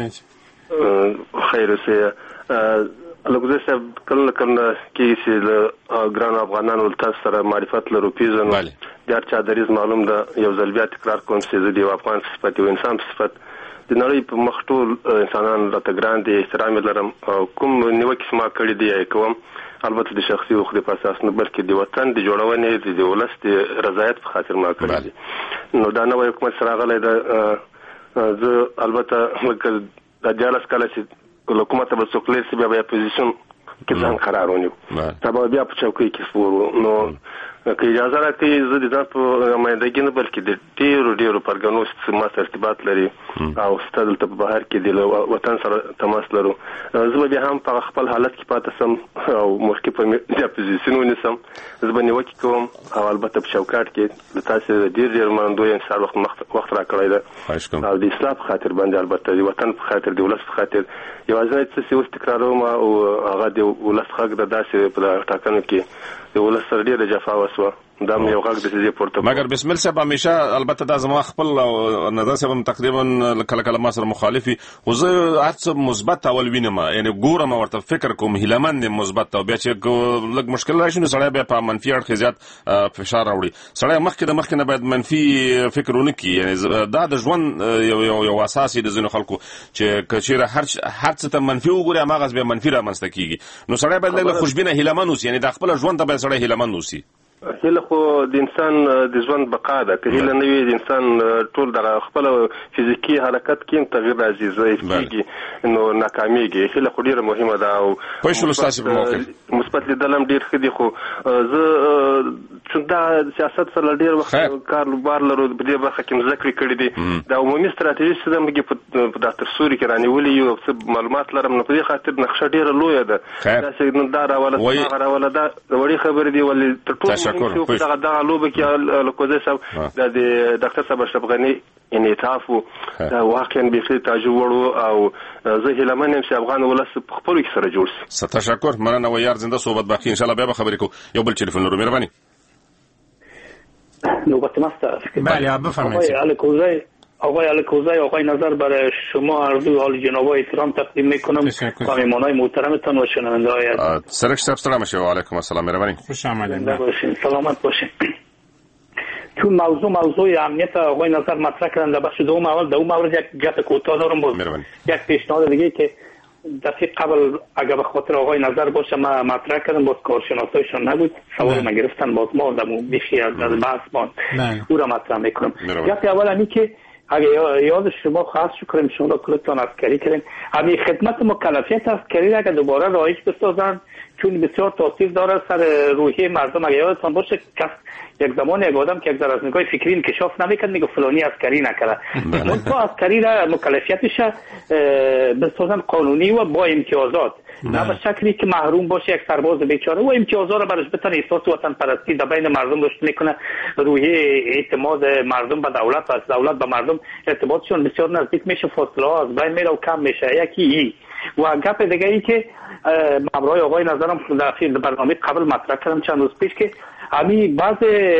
خیر اوسه. الکوزی صاحب کله کله کې چې ګران افغانانو تاسو سره معرفت لرو پیژنو د چا دریز معلوم ده یو ځل بیا تکرار کوم چې د افغان صفت او انسان صفت د نړۍ په مخ ټول انسانان د ګران دي احترام لرم او کوم نیوکه ما کړی دی کوم البته د شخصي حقوق په اساس نه بلکې د وطن د جوړونې د ولس د رضایت په خاطر ما کړی دی. نو دا نوې حکومت سره غلې ده زه البته د جالس کله چې حکومت به څوکلې سی بیا اپوزیشن کې ځان قرار ونیو تابع بیا په چوکۍ کې سپورو. نو که اجازه راکړئ زه د ځان په نمایندګۍ نه بلکې د ډېرو ډېرو پرګنو ما سره ارتباط لري او ستا دلته په بهر کې د وطن سره تماس لرو. زه به بیا هم په خپل حالت کې پاتې سم او مخکې په اپوزیشن ونیسم. زه به نیوکې کوم او البته په چوکاټ کې د تاسې ډېر ډېر منندوی انسان وخت وخت راکړی ده او د اصلاح په خاطر باندې البته د وطن په خاطر د ولس په خاطر یوازې څه اوس تکراروم او هغه د ولس حق د داسې په ټاکنو کې د ولس سره ډېره جفا وسوه. دا مې یو غږ د دې پورته مګر بسم الله صاحب همیشه البته دا زما خپل نظر صاحب تقریبا کله کله ما سره مخالفي خو زه هڅه مثبت اول وینم یعنی ګورم ورته فکر کوم هیلمن مثبت او بیا چې لږ مشکل راشي نو سړی بیا په منفي اړخ زیات فشار راوړي. سړی مخکې د مخکې نه باید منفي فکرونه کوي. یعنی دا د ژوند یو یو اساسي د ځینو خلکو چې کچېره هر هر څه ته منفي وګوري هغه بیا منفي رامنځته کیږي. نو سړی باید لږ خوشبینه هیلمن اوسي. یعنی د خپل ژوند ته باید سړی هیلمن اوسي. هیله خو د انسان د ژوند بقا ده. که هیله نه وي د انسان ټول د خپل فزیکي حرکت کې تغیر راځي ضعیف کېږي نو ناکامېږي. هیله خو ډېره مهمه ده او پوه شولو ستاسې په موقع مثبت لیدل هم ډېر ښه دي. خو زه چې دا سیاست سره ډیر وخت کاروبار لرو په دې برخه کې مذاکرې کړې دي دا عمومي ستراتیژي سیستم کې په دفتر سوري کې رانیولې یو څه معلومات لرم نو په دې خاطر نقشه ډیره لویه ده دا چې دا راوله دا راوله دا وړي خبرې دی ولې تر ټولو دا دا لوبه کې لکوزه صاحب د ډاکټر صاحب اشرف غنی انعطاف دا واقعا به تعجب وړو او زه هیله منم چې افغان ولس په خپل کې سره جوړ شي. تشکر مننه و یار زنده صحبت باقی ان شاء الله بیا به خبرې کو. یو بل ټلیفون لرو مهرباني. نوبت ماست. بله بفرمایید. آقای الکوزی آقای الکوزی آقای نظر برای شما عرض حال جناب احترام تقدیم میکنم و مهمانای محترمتان و شنونده های سرک صاحب سلام باشه. و علیکم السلام مهربانی. خوش آمدید. سلامت باشین. چون موضوع موضوع امنیت آقای نظر مطرح کردن در بخش دوم اول دوم مورد یک گپ کوتاه دارم باز یک پیشنهاد دیگه که دفعه قبل اگه به خاطر آقای نظر باشه ما مطرح کردم باز کارشناسایشون نبود سوال ما گرفتن باز ما دمو بیخی از بحث ما او را مطرح میکنم. گپ اول همی که اگه یاد شما خواهد شکرم شما کلتان عسکری کردین همین خدمت مکلفیت عسکری را اگه دوباره رایج بسازن چون بسیار تاثیر داره سر روحیه مردم. اگه یادتان باشه کس یک زمان یک آدم که یک در از نگاه فکری انکشاف نمیکرد میگه فلانی عسکری نکرده من تو عسکری را مکلفیتش بسازن قانونی و با امتیازات نه به شکلی که محروم باشه یک سرباز بیچاره و امتیازات را برش بتن احساس وطن پرستی در بین مردم رشد میکنه روحیه اعتماد مردم به دولت و از دولت به مردم ارتباطشون بسیار نزدیک میشه فاصله ها از بین میره و کم میشه. یکی ای و گپ دیگه ای که مبرای آقای نظرم در برنامه قبل مطرح کردم چند روز پیش که همین بعض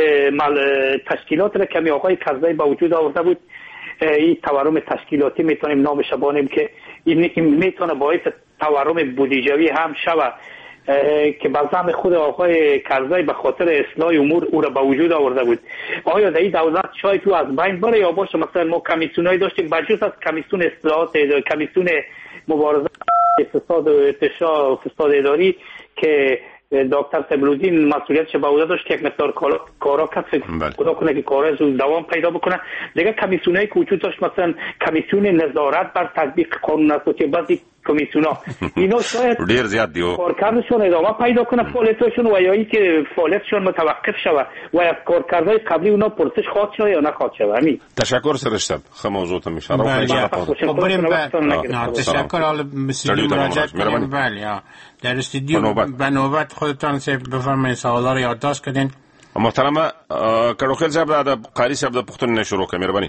تشکیلات را که آقای کرزی با وجود آورده بود این تورم تشکیلاتی میتونیم نامش بانیم که این میتونه باعث تورم بودجوی هم شود که بازم خود آقای کرزی به خاطر اصلاح امور او را به وجود آورده بود. آیا در این دولت شاید تو از بین بره یا باشه مثلا ما کمیسیونایی داشتیم بجز از کمیسیون اصلاحات کمیسیون مبارزه فساد و ارتشاء فساد اداری که دکتر تبلودین مسئولیتش به عهده داشت که یک مقدار کارا کسب خدا کنه که کارا زود دوام پیدا بکنه. دیگه کمیسیونایی که وجود داشت مثلا کمیسیون نظارت بر تطبیق قانون اساسی بعضی کمیسیونا اینا شاید ډیر زیات دیو کارکردشون ادامه پیدا کنه فعالیتشون و یا اینکه فعالیتشون متوقف شوه و از کارکردهای قبلی اونا پرسش خواهد شوه یا نخواهد شوه. همین تشکر سرشتم خ موضوع ته میشاره بریم به تشکر حال مسیری مراجعه کنیم. بله در استودیو به نوبت خودتان سه بفرمایید سوالا رو یادداشت کردین. محترمه کروخیل صاحب د قاری صاحب د پښتون شروع کړئ مهرباني.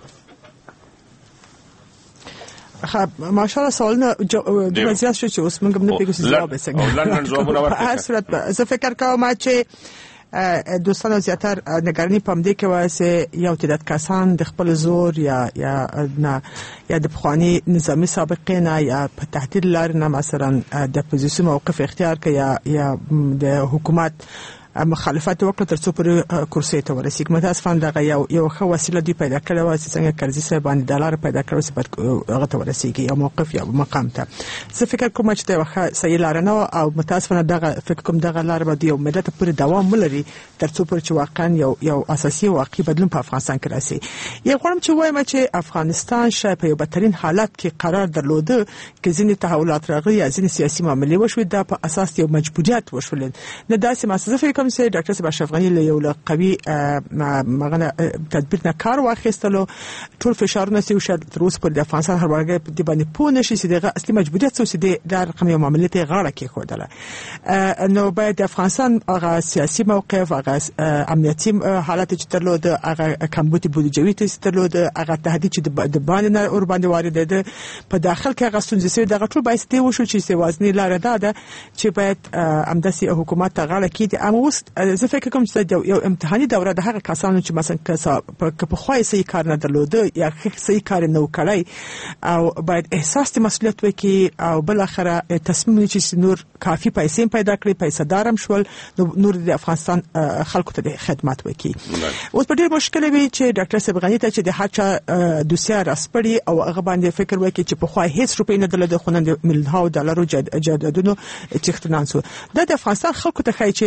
خب ماشاءالله سوالونه دومره زیات شو چې اوس موږ نه پیګو ځواب وسنګ. په هر صورت زه فکر کوم چې دوستان زیاتر نگرانی پام دی که واسه یا تعداد کسان د خپل زور یا یا نه یا د بخوانی نظامی سابقه نه یا په تهدید لار نه مثلا د پوزیسیون موقف اختیار که یا یا د حکومت مخالفت وکړه تر څو پر کرسي ته ورسېږي. متاسفانه دغه یو یو ښه وسیله دی پیدا کړې و چې څنګه کرزي صاحب باندې ډالر پیدا کړو چې بعد هغه ته ورسېږي یا موقف یا مقام ته. زه فکر کوم چې دا ښه صحیح لار نه او متاسفانه دغه فکر کوم دغه لار به یو ملت پورې دوام ولري تر څو پر چې واقعا یو یو اساسي واقعي بدلون په افغانستان کې راسي. یو غواړم چې وایم چې افغانستان شاید په یو بدترین حالت کې قرار درلوده چې ځینې تحولات راغلي یا ځینې سیاسي معاملې وشوي دا په اساس یو مجبوریت وشول نه داسې مسله فکر سي ډاکټر صاحب اشرف غنی له یو قوي مغنه تدبیر نه کار واخیستلو ټول فشارونه سي وشل تر اوسه پر د افغانستان هر ورګه په دې باندې پوه نشي چې دغه اصلي مجبوریت څه سي د رقم یو معاملې ته غاړه کې خودله نو باید د افغانستان هغه سیاسي موقف هغه امنیتي حالت چې درلود هغه کمبودي بودجوي چې درلود هغه تهدید چې د باندې نه اور باندې وارد ده په داخل کې هغه ستونزې سي دغه ټول باید دی وشو چې سوازنی لار ده چې باید امداسي حکومت ته غاړه کې دي. امو زه فکر کوم چې یو امتحاني دوره د هغه کسانو چې مثلا په خوای صحیح کار نه درلوده یا صحیح کار نه وکړای او باید احساس د مسؤلیت وکړي او بل اخره تصمیم چې نور کافي پیسې پیدا کړي پیسې دارم شول نور د افغانستان خلکو ته خدمت وکړي. اوس په ډېر مشکل وی چې ډاکټر صاحب غنی ته چې د هڅه دوسیه راسپړي او هغه باندې فکر وکړي چې په خوای هیڅ روپې نه درلوده خو نن د میلیونونو ډالرو جادونو چې اختنان سو د افغانستان خلکو ته خای چې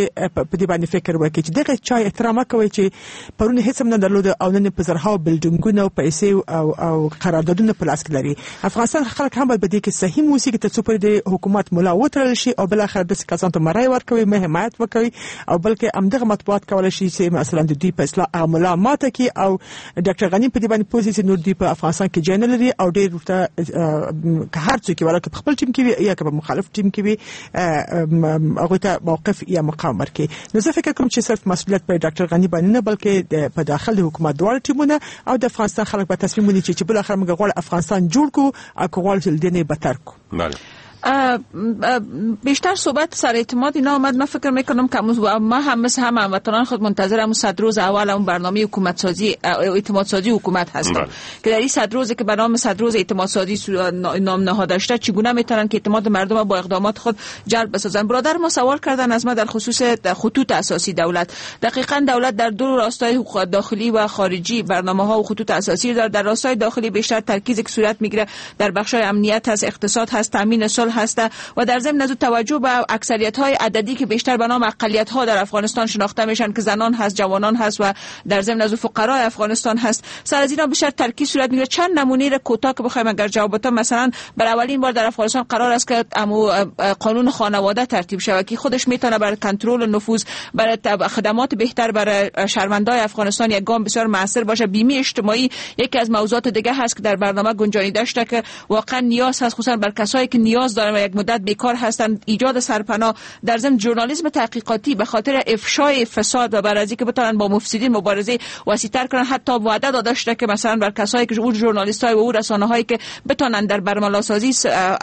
په دې باندې فکر وکړي چې دغه چا احترام کوي چې پرون هیڅ نه درلود او نن په زرهاو بلډینګونه او پیسې او او قراردادونه په لاس کې لري. افغانستان خلک هم باید په دې کې صحیح موسیقي ته څو پر دې حکومت مولا وترل شي او بل اخر د کسانو ته مرای ورکوي، مه حمایت وکوي او بلکې امدغه مطبوعات کولای شي چې مثلا د دې په اصلاح مولا ماته کې او ډاکټر غنی په دې باندې پوزیشن نور دی په افغانستان کې جنرال لري او ډېر ورته که هر څوک ولکه خپل ټیم کې وي یا که مخالف ټیم کې وي هغه ته موقف یا مقام ورکړي. نو زه فکر کوم چې صرف مسؤلیت پر ډاکټر غنی باندې نه بلکې په داخل د حکومت دواړه ټیمونه او د افغانستان خلک به تصمیم ونیسي چې بل اخر موږ غواړو افغانستان جوړ کو او غواړو چې دنه بهتر کو. بله بیشتر صحبت سر اعتماد اینا آمد. من فکر میکنم که ما هم مثل هم هموطنان خود منتظر همون صد روز اول اون برنامه حکومت سازی اعتماد سازی حکومت هستم که در این صد روزی که برنامه صد روز اعتماد سازی نام نهاده شده چگونه میتونن که اعتماد مردم با اقدامات خود جلب بسازن. برادر ما سوال کردن از ما در خصوص خطوط اساسی دولت. دقیقاً دولت در دو راستای حقوق داخلی و خارجی برنامه‌ها و خطوط اساسی داره. در راستای داخلی بیشتر ترکیز که صورت میگیره در بخش‌های امنیت هست، اقتصاد هست، تامین صلح هست و در ضمن از توجه به اکثریت‌های عددی که بیشتر به نام اقلیت‌ها در افغانستان شناخته میشن که زنان هست، جوانان هست و در ضمن از فقرای افغانستان هست، سر از اینا بیشتر ترکیز صورت میگیره. چند نمونه را کوتاه که بخوایم اگر جوابات مثلا بر اولین بار در افغانستان قرار است که قانون خانواده ترتیب شود که خودش میتونه برای کنترل نفوذ، برای خدمات بهتر برای شهروندان افغانستان یک گام بسیار موثر باشه. بیمه اجتماعی یکی از موضوعات دیگه هست که در برنامه گنجانیده شده که واقعا نیاز هست خصوصا بر کسایی که نیاز دارن و یک مدت بیکار هستند. ایجاد سرپناه، در ضمن ژورنالیسم تحقیقاتی به خاطر افشای فساد و برای اینکه بتونن با مفسدین مبارزه وسیع‌تر کنن. حتی وعده داده شده که مثلا بر کسایی که اون ژورنالیست‌های و اون رسانه‌هایی که بتونن در برملاسازی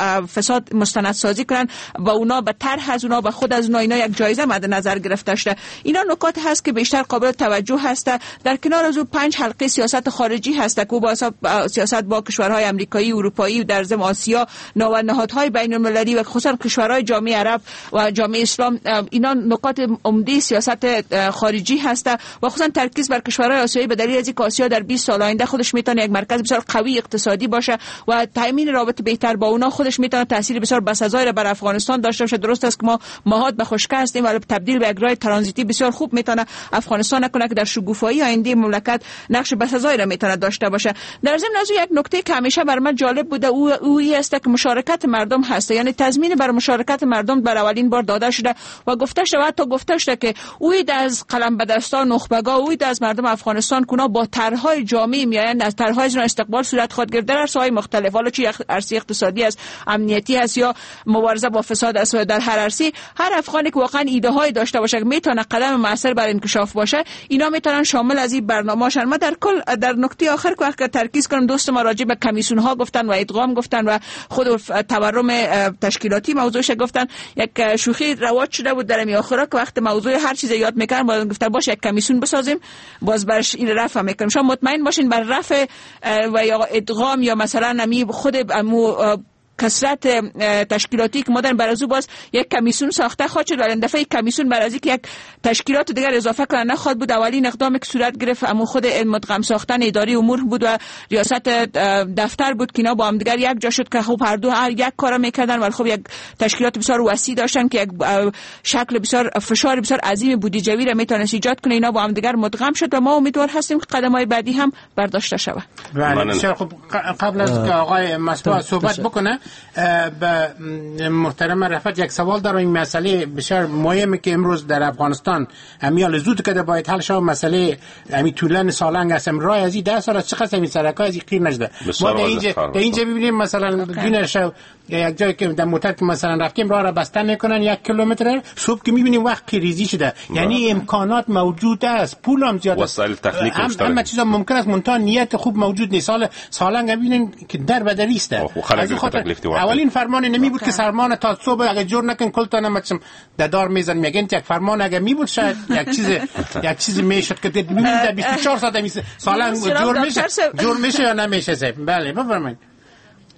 فساد مستندسازی کنن و اونا به طرح از اونا به خود از اونا اینا یک جایزه مد نظر گرفته شده. اینا نکات هست که بیشتر قابل توجه هست. در کنار از اون پنج حلقه سیاست خارجی هست که با سیاست با کشورهای آمریکایی، اروپایی و در ضمن آسیا، نهادهای بین‌المللی و خصوصا کشورهای جامعه عرب و جامعه اسلام. اینا نکات عمده سیاست خارجی هست و خصوصا ترکیز بر کشورهای آسیایی به دلیل از اینکه آسیا در بیست سال آینده خودش میتونه یک مرکز بسیار قوی اقتصادی باشه و تامین رابطه بهتر با اونا خودش میتونه تاثیر بسیار بسزای بر افغانستان داشته باشه. درست است که ما ماهات به خشکی هستیم ولی تبدیل به یک راه ترانزیتی بسیار خوب میتونه افغانستان کنه که در شکوفایی آینده مملکت نقش بسزای را میتونه داشته باشه. در ضمن از یک نکته که همیشه بر من جالب بوده او اویی است که مشارکت مردم هست. یعنی تضمین بر مشارکت مردم بر اولین بار داده شده و گفته شده و تا گفته شده که اوید از قلم به دستان نخبگا اوید از مردم افغانستان کنا با طرحهای جامعی میآیند از طرحهای از استقبال صورت خود گرفته در عرصه‌های مختلف، حالا چه عرصه اقتصادی است، امنیتی است یا مبارزه با فساد است. در هر عرصه هر افغانی که واقعا ایده های داشته باشه که میتونه قدم موثر بر انکشاف باشه اینا میتونن شامل از این برنامه شن. ما در کل در نکته آخر که وقت ترکیز کنم دوست ما راجع به کمیسیون ها گفتن و ادغام گفتن و خود تورم تشکیلاتی موضوعش گفتن. یک شوخی رواج شده بود در میاخرا که وقت موضوع هر چیز یاد میکنن باز گفتن باشه یک کمیسیون بسازیم باز برش این رفع میکنیم. شما مطمئن باشین بر رفع و یا ادغام یا مثلا نمی خود امو کثرت تشکیلاتی که ما در برازو باز یک کمیسیون ساخته خواهد شد ولی این دفعه کمیسیون برازی که یک تشکیلات دیگر اضافه کنه نخواهد بود. اولین اقدامی که صورت گرفت امو خود مدغم ساختن اداری امور بود و ریاست دفتر بود که اینا با هم دیگر یک جا شد که خب هر دو هر یک کارا میکردن ولی خب یک تشکیلات بسیار وسیع داشتن که یک شکل بسیار فشار بسیار عظیم بودجه‌ای را میتونست ایجاد کنه. اینا با هم دیگر مدغم شد و ما امیدوار هستیم که قدم‌های بعدی هم برداشته شود. بله خب قبل از که آقای مسئول صحبت بکنه به محترم رفعت یک سوال دارم. این مسئله بسیار مهمه که امروز در افغانستان همیال زود کده باید حل شود. مسئله همی طولن سالنگ است رای از این ده سال از چقدر همی سرکای از این قیر نشده. ما در اینجا در اینجا ببینیم مثلا دونش یک جایی که در موتر که مثلا رفتیم راه را بستن میکنن یک کیلومتر صبح که میبینیم وقت ریزی شده. یعنی امکانات موجود است، پول هم زیاد است، وسایل تکنیک هم همه چیزا ممکن است منتها نیت خوب موجود نیست. سال سالنگ ببینین که در بدری است. از این خاطر اولین فرمان نمی بود که سرمان تا صبح اگه جور نکن کلتان مچم ددار میزن میگن یک فرمان اگه می بود شاید یک چیز یک چیزی میشد که ببینید در بیست و چهار ساعت می سالنگ جور میشه جور میشه یا نمیشه. بله بفرمایید.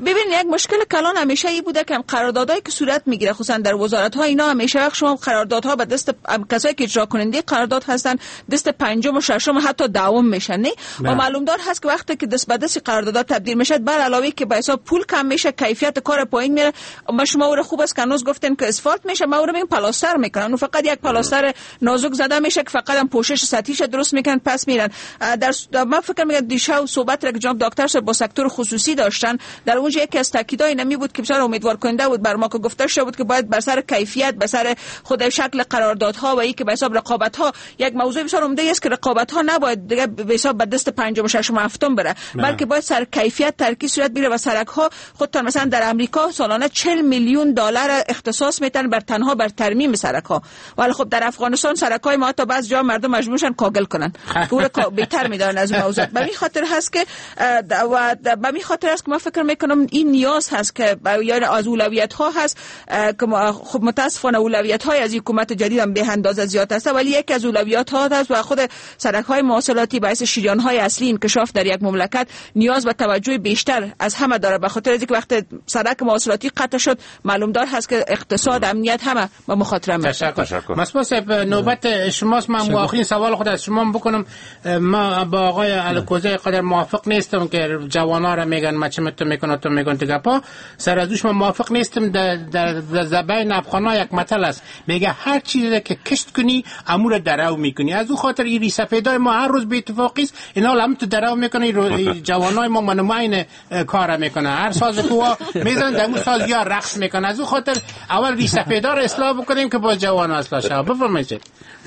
ببین یک مشکل کلان همیشه ای بوده که قراردادهایی که صورت میگیره خصوصا در وزارت ها اینا همیشه وقت شما قراردادها به دست کسایی که اجرا کننده قرارداد هستن دست پنجم و ششم حتی دهم میشن نه و معلوم دار هست که وقتی که دست به دست قرارداد تبدیل میشه بر علاوه که به حساب پول کم میشه کیفیت کار پایین میره. ما شما اور خوب است که هنوز گفتن که اسفالت میشه ما اور میگیم پلاستر میکنن و فقط یک پلاستر نازک زده میشه که فقط هم پوشش سطحیش درست میکنن پس میرن. در من فکر میگم دیشب صحبت را که جناب دکتر صاحب با سکتور خصوصی داشتن در اونجا یکی از تاکیدای نمی بود که بسیار امیدوار کننده بود بر ما که گفته شده بود که باید بر سر کیفیت بر سر خود شکل قراردادها و ای که به حساب رقابت‌ها یک موضوع بسیار عمده است که رقابت‌ها نباید دیگه به حساب به دست پنجم و ششم و هفتم بره بلکه باید سر کیفیت ترکیز صورت بگیره و سرک‌ها خودتان مثلا در امریکا سالانه چهل میلیون دلار اختصاص میتن بر تنها بر ترمیم سرک‌ها ولی خب در افغانستان سرک‌های ما تا بعضی جا مردم مجبورشن کاگل کنن پور بهتر میدارن از موضوع. به این خاطر هست که و به این خاطر است که ما فکر میکنم این نیاز هست که یعنی از اولویت ها هست که خب متاسفانه اولویت های از حکومت جدید هم به اندازه زیاد است ولی یک از اولویت ها هست و خود سرک های مواصلاتی باعث شریان های اصلی انکشاف در یک مملکت نیاز به توجه بیشتر از همه داره به خاطر اینکه وقتی سرک مواصلاتی قطع شد معلوم دار هست که اقتصاد امنیت همه به مخاطره میاد. تشکر. مسعود صاحب نوبت شماست. من آخرین سوال خود از شما بکنم. ما با آقای الکوزی قدر موافق نیستم که جوانا را میگن ما چه متو میکنه تو میگن دیگه پا سر از دوش من موافق نیستم. در در زبان افغانا یک مثل است میگه هر چیزی که کشت کنی امور درو میکنی. از او خاطر این سفیدای ما هر روز به اتفاقی است اینا هم تو درو میکنه جوانای ما منماین کار میکنه هر ساز کو میزن دمو ساز یا رقص میکنه. از او خاطر اول ری سفیدا را اصلاح بکنیم که با جوان اصلاح شه. بفرمایید.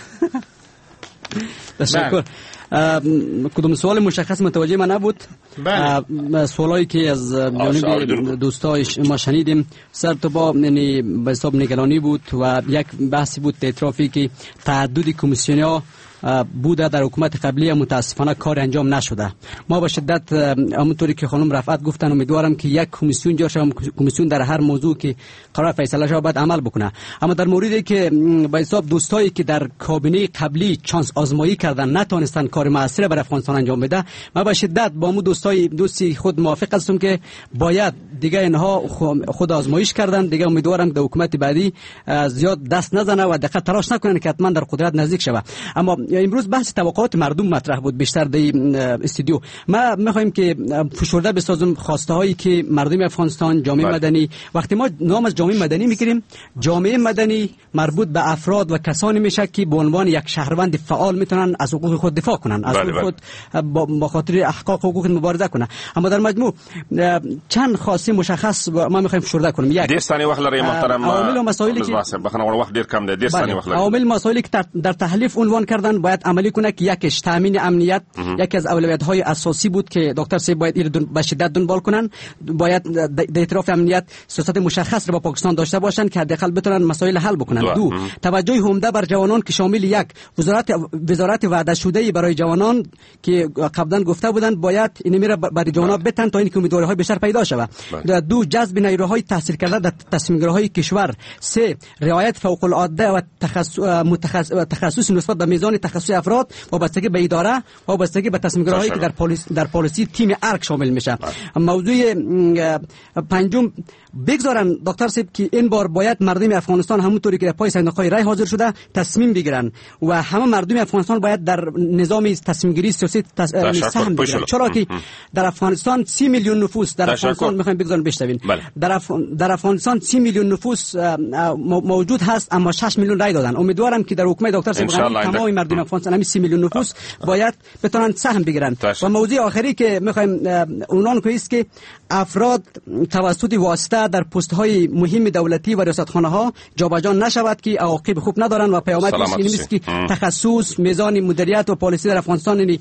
تشکر. کدوم سوال مشخص متوجه من نبود. سوالایی که از جانب دوستای ما شنیدیم سر تو با یعنی به حساب نگرانی بود و یک بحثی بود اعترافی که تعدد کمیسیون‌ها بوده در حکومت قبلی متاسفانه کار انجام نشده. ما با شدت همونطوری که خانم رفعت گفتن امیدوارم که یک کمیسیون جا شود کمیسیون در هر موضوع که قرار فیصله شود باید عمل بکنه. اما در موردی که به حساب دوستایی که در کابینه قبلی چانس آزمایی کردن نتونستن کار موثر بر افغانستان انجام بده ما با شدت با مو دوستای دوستی خود موافق هستم که باید دیگه اینها خود آزمایش کردن دیگه امیدوارم در حکومت بعدی زیاد دست نزنه و دقت تلاش نکنن که حتما در قدرت نزدیک شود. اما امروز بحث توقعات مردم مطرح بود بیشتر در استودیو. ما میخوایم که فشرده بسازیم خواسته هایی که مردم افغانستان جامعه بله. مدنی وقتی ما نام از جامعه مدنی میگیریم جامعه مدنی مربوط به افراد و کسانی میشه که به عنوان یک شهروند فعال میتونن از حقوق خود دفاع کنن از حقوق خود با خاطر احقاق حقوق مبارزه کنن. اما در مجموع چند خواسته مشخص ما میخوایم فشرده کنیم. یک دیر ثانیه وقت لري محترم عوامل و مسائلی که بخنه وقت دیر کم ده دیر ثانیه وقت لري عوامل مسائلی که در تحلیف عنوان کردن باید عملی کنه که یکیش تامین امنیت یکی از اولویت‌های اساسی بود که دکتر صاحب باید این به شدت دنبال کنن. باید در اطراف امنیت سیاست مشخص را با پاکستان داشته باشند که حداقل بتونن مسائل حل بکنن. دو, دو. توجه عمده بر جوانان که شامل یک وزارت وزارت وعده شده برای جوانان که قبلا گفته بودند باید این میره برای جوانان بتن تا اینکه امیدواری‌های بیشتر پیدا شود. دو جذب نیروهای تحصیل کرده در تصمیم‌گیری‌های کشور. سه رعایت فوق‌العاده و تخصص متخصص تخصص نسبت به میزان تخصص افراد وابستگی به اداره وابستگی به تصمیم‌گیری‌هایی که در پلیس در پالیسی تیم ارک شامل میشه. موضوع پنجم بگذارن دکتر صاحب که این بار باید مردم افغانستان همونطوری که پای صندوق‌های رای حاضر شده تصمیم بگیرن و همه مردم افغانستان باید در نظام تصمیم‌گیری سیاسی سهم بگیرن. چرا که در افغانستان سی میلیون نفوس در افغانستان میخوایم بگذارن بشنوین در اف... در افغانستان سی میلیون نفوس موجود هست اما شش میلیون رای دادن. امیدوارم که در حکومت دکتر صاحب تمام مردم افغانستان همین سی میلیون نفوس باید بتونن سهم بگیرن. و موضوع آخری که میخوایم عنوان کنیم است که افراد توسط واسطه در پست‌های مهم دولتی و ریاستخانه‌ها جابجا نشود که عواقب خوب ندارن و پیامد این است که تخصص میزان مدیریت و پالیسی در افغانستان یعنی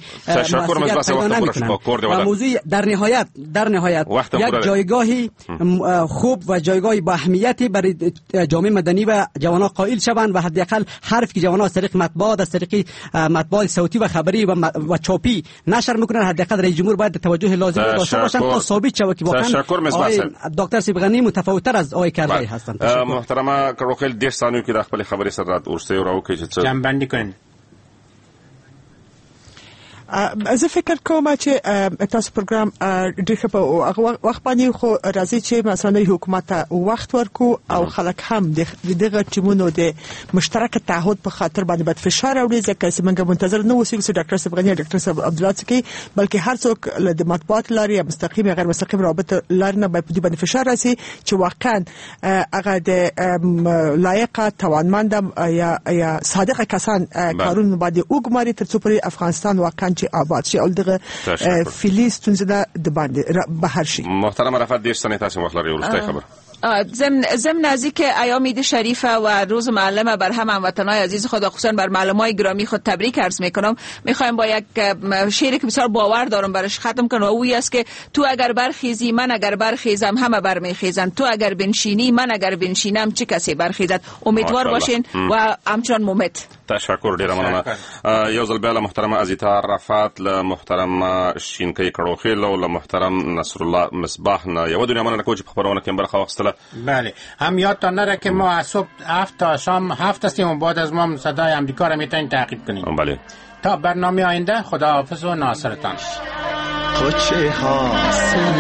و موضوع در نهایت در نهایت یک جایگاهی خوب و جایگاهی با اهمیتی برای جامعه مدنی و جوانان قائل شوند و حداقل حرف که جوانان از طریق مطبوعات از طریق مطبوعات صوتی و خبری و, و چاپی نشر میکنن حداقل رئیس جمهور باید توجه لازم داشته باشند تا ثابت شود که واقعا دکتر سیبغانی متفاوت‌تر از آقای کردی هستند. محترمه کروکل دیر ثانیه که د خپل خبرې سره ورسته راو کې چې جنبندی کړئ. زه فکر کوم چې تاسو پروګرام ډېر ښه په هغه وخت باندې خو راځي چې مثلا حکومت ته وخت ورکو او خلک هم د دغه ټیمونو د مشترک تعهد په خاطر باندې بد فشار اوړي ځکه چې موږ منتظر نه اوسو چې ډاکټر صاحب غنی ډاکټر صاحب عبدالله څخه بلکې هر څوک له د مطبوعات لارې یا مستقیم یا غیر مستقیم رابطه لارې نه په دې باندې فشار راسي چې واقعا هغه د لایق توانمند یا یا صادق کسان کارونه باندې وګماري ترڅو پر افغانستان واقعا چې آباد شي او دغه فلسطین زده د باندې بهر شي. محترم رفعت دیش سنه تاسو مخلری ولسته خبر ضمن ضمن نزدیک ایام عید شریفه و روز معلم بر همه هموطنان عزیز خود خصوصا بر معلمای گرامی خود تبریک عرض میکنم. میخوایم با یک شعری که بسیار باور دارم برش ختم کنم و اویی است که تو اگر برخیزی من اگر برخیزم همه برمیخیزند، تو اگر بنشینی من اگر بنشینم چه کسی برخیزد. امیدوار باشین و همچنان مومت. تشکر ډیره مننه. یو ځل بیا محترم ازیتا رفعت له محترم شینکی کړوخیل او له محترم نصر الله مصباح نه یو دنیا مننه کوم چې په خبرونه کې برخه واخیستله. بله هم یادتان نره که ما از صبح هفت تا شام هفت هستیم و بعد از ما صدای امریکا را میتونید تعقیب کنید. بله. تا برنامه آینده خداحافظ و ناصرتان. خود چه حاصل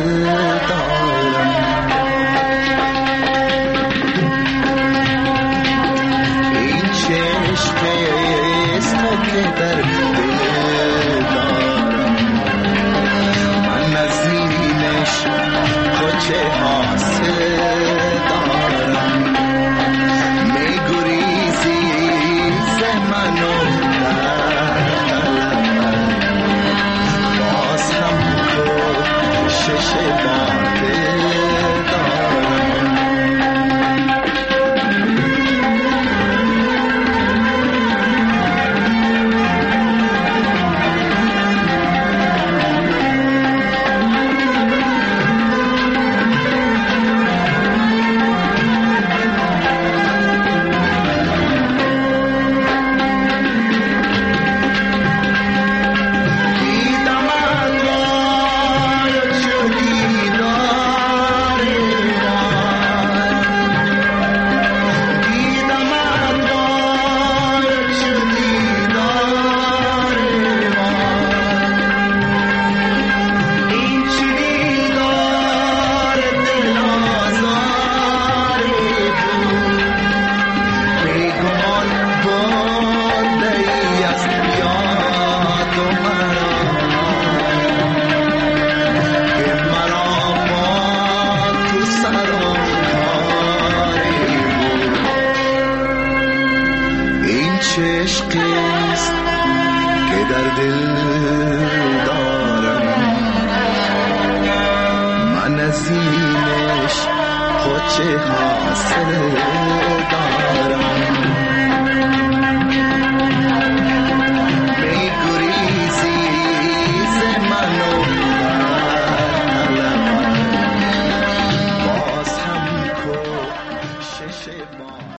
دارم این چشم است که در دل دارم من از اینش خود چه حاصل دارم میگریزی ز من و باز هم کوشش باطل چه حاصل دارم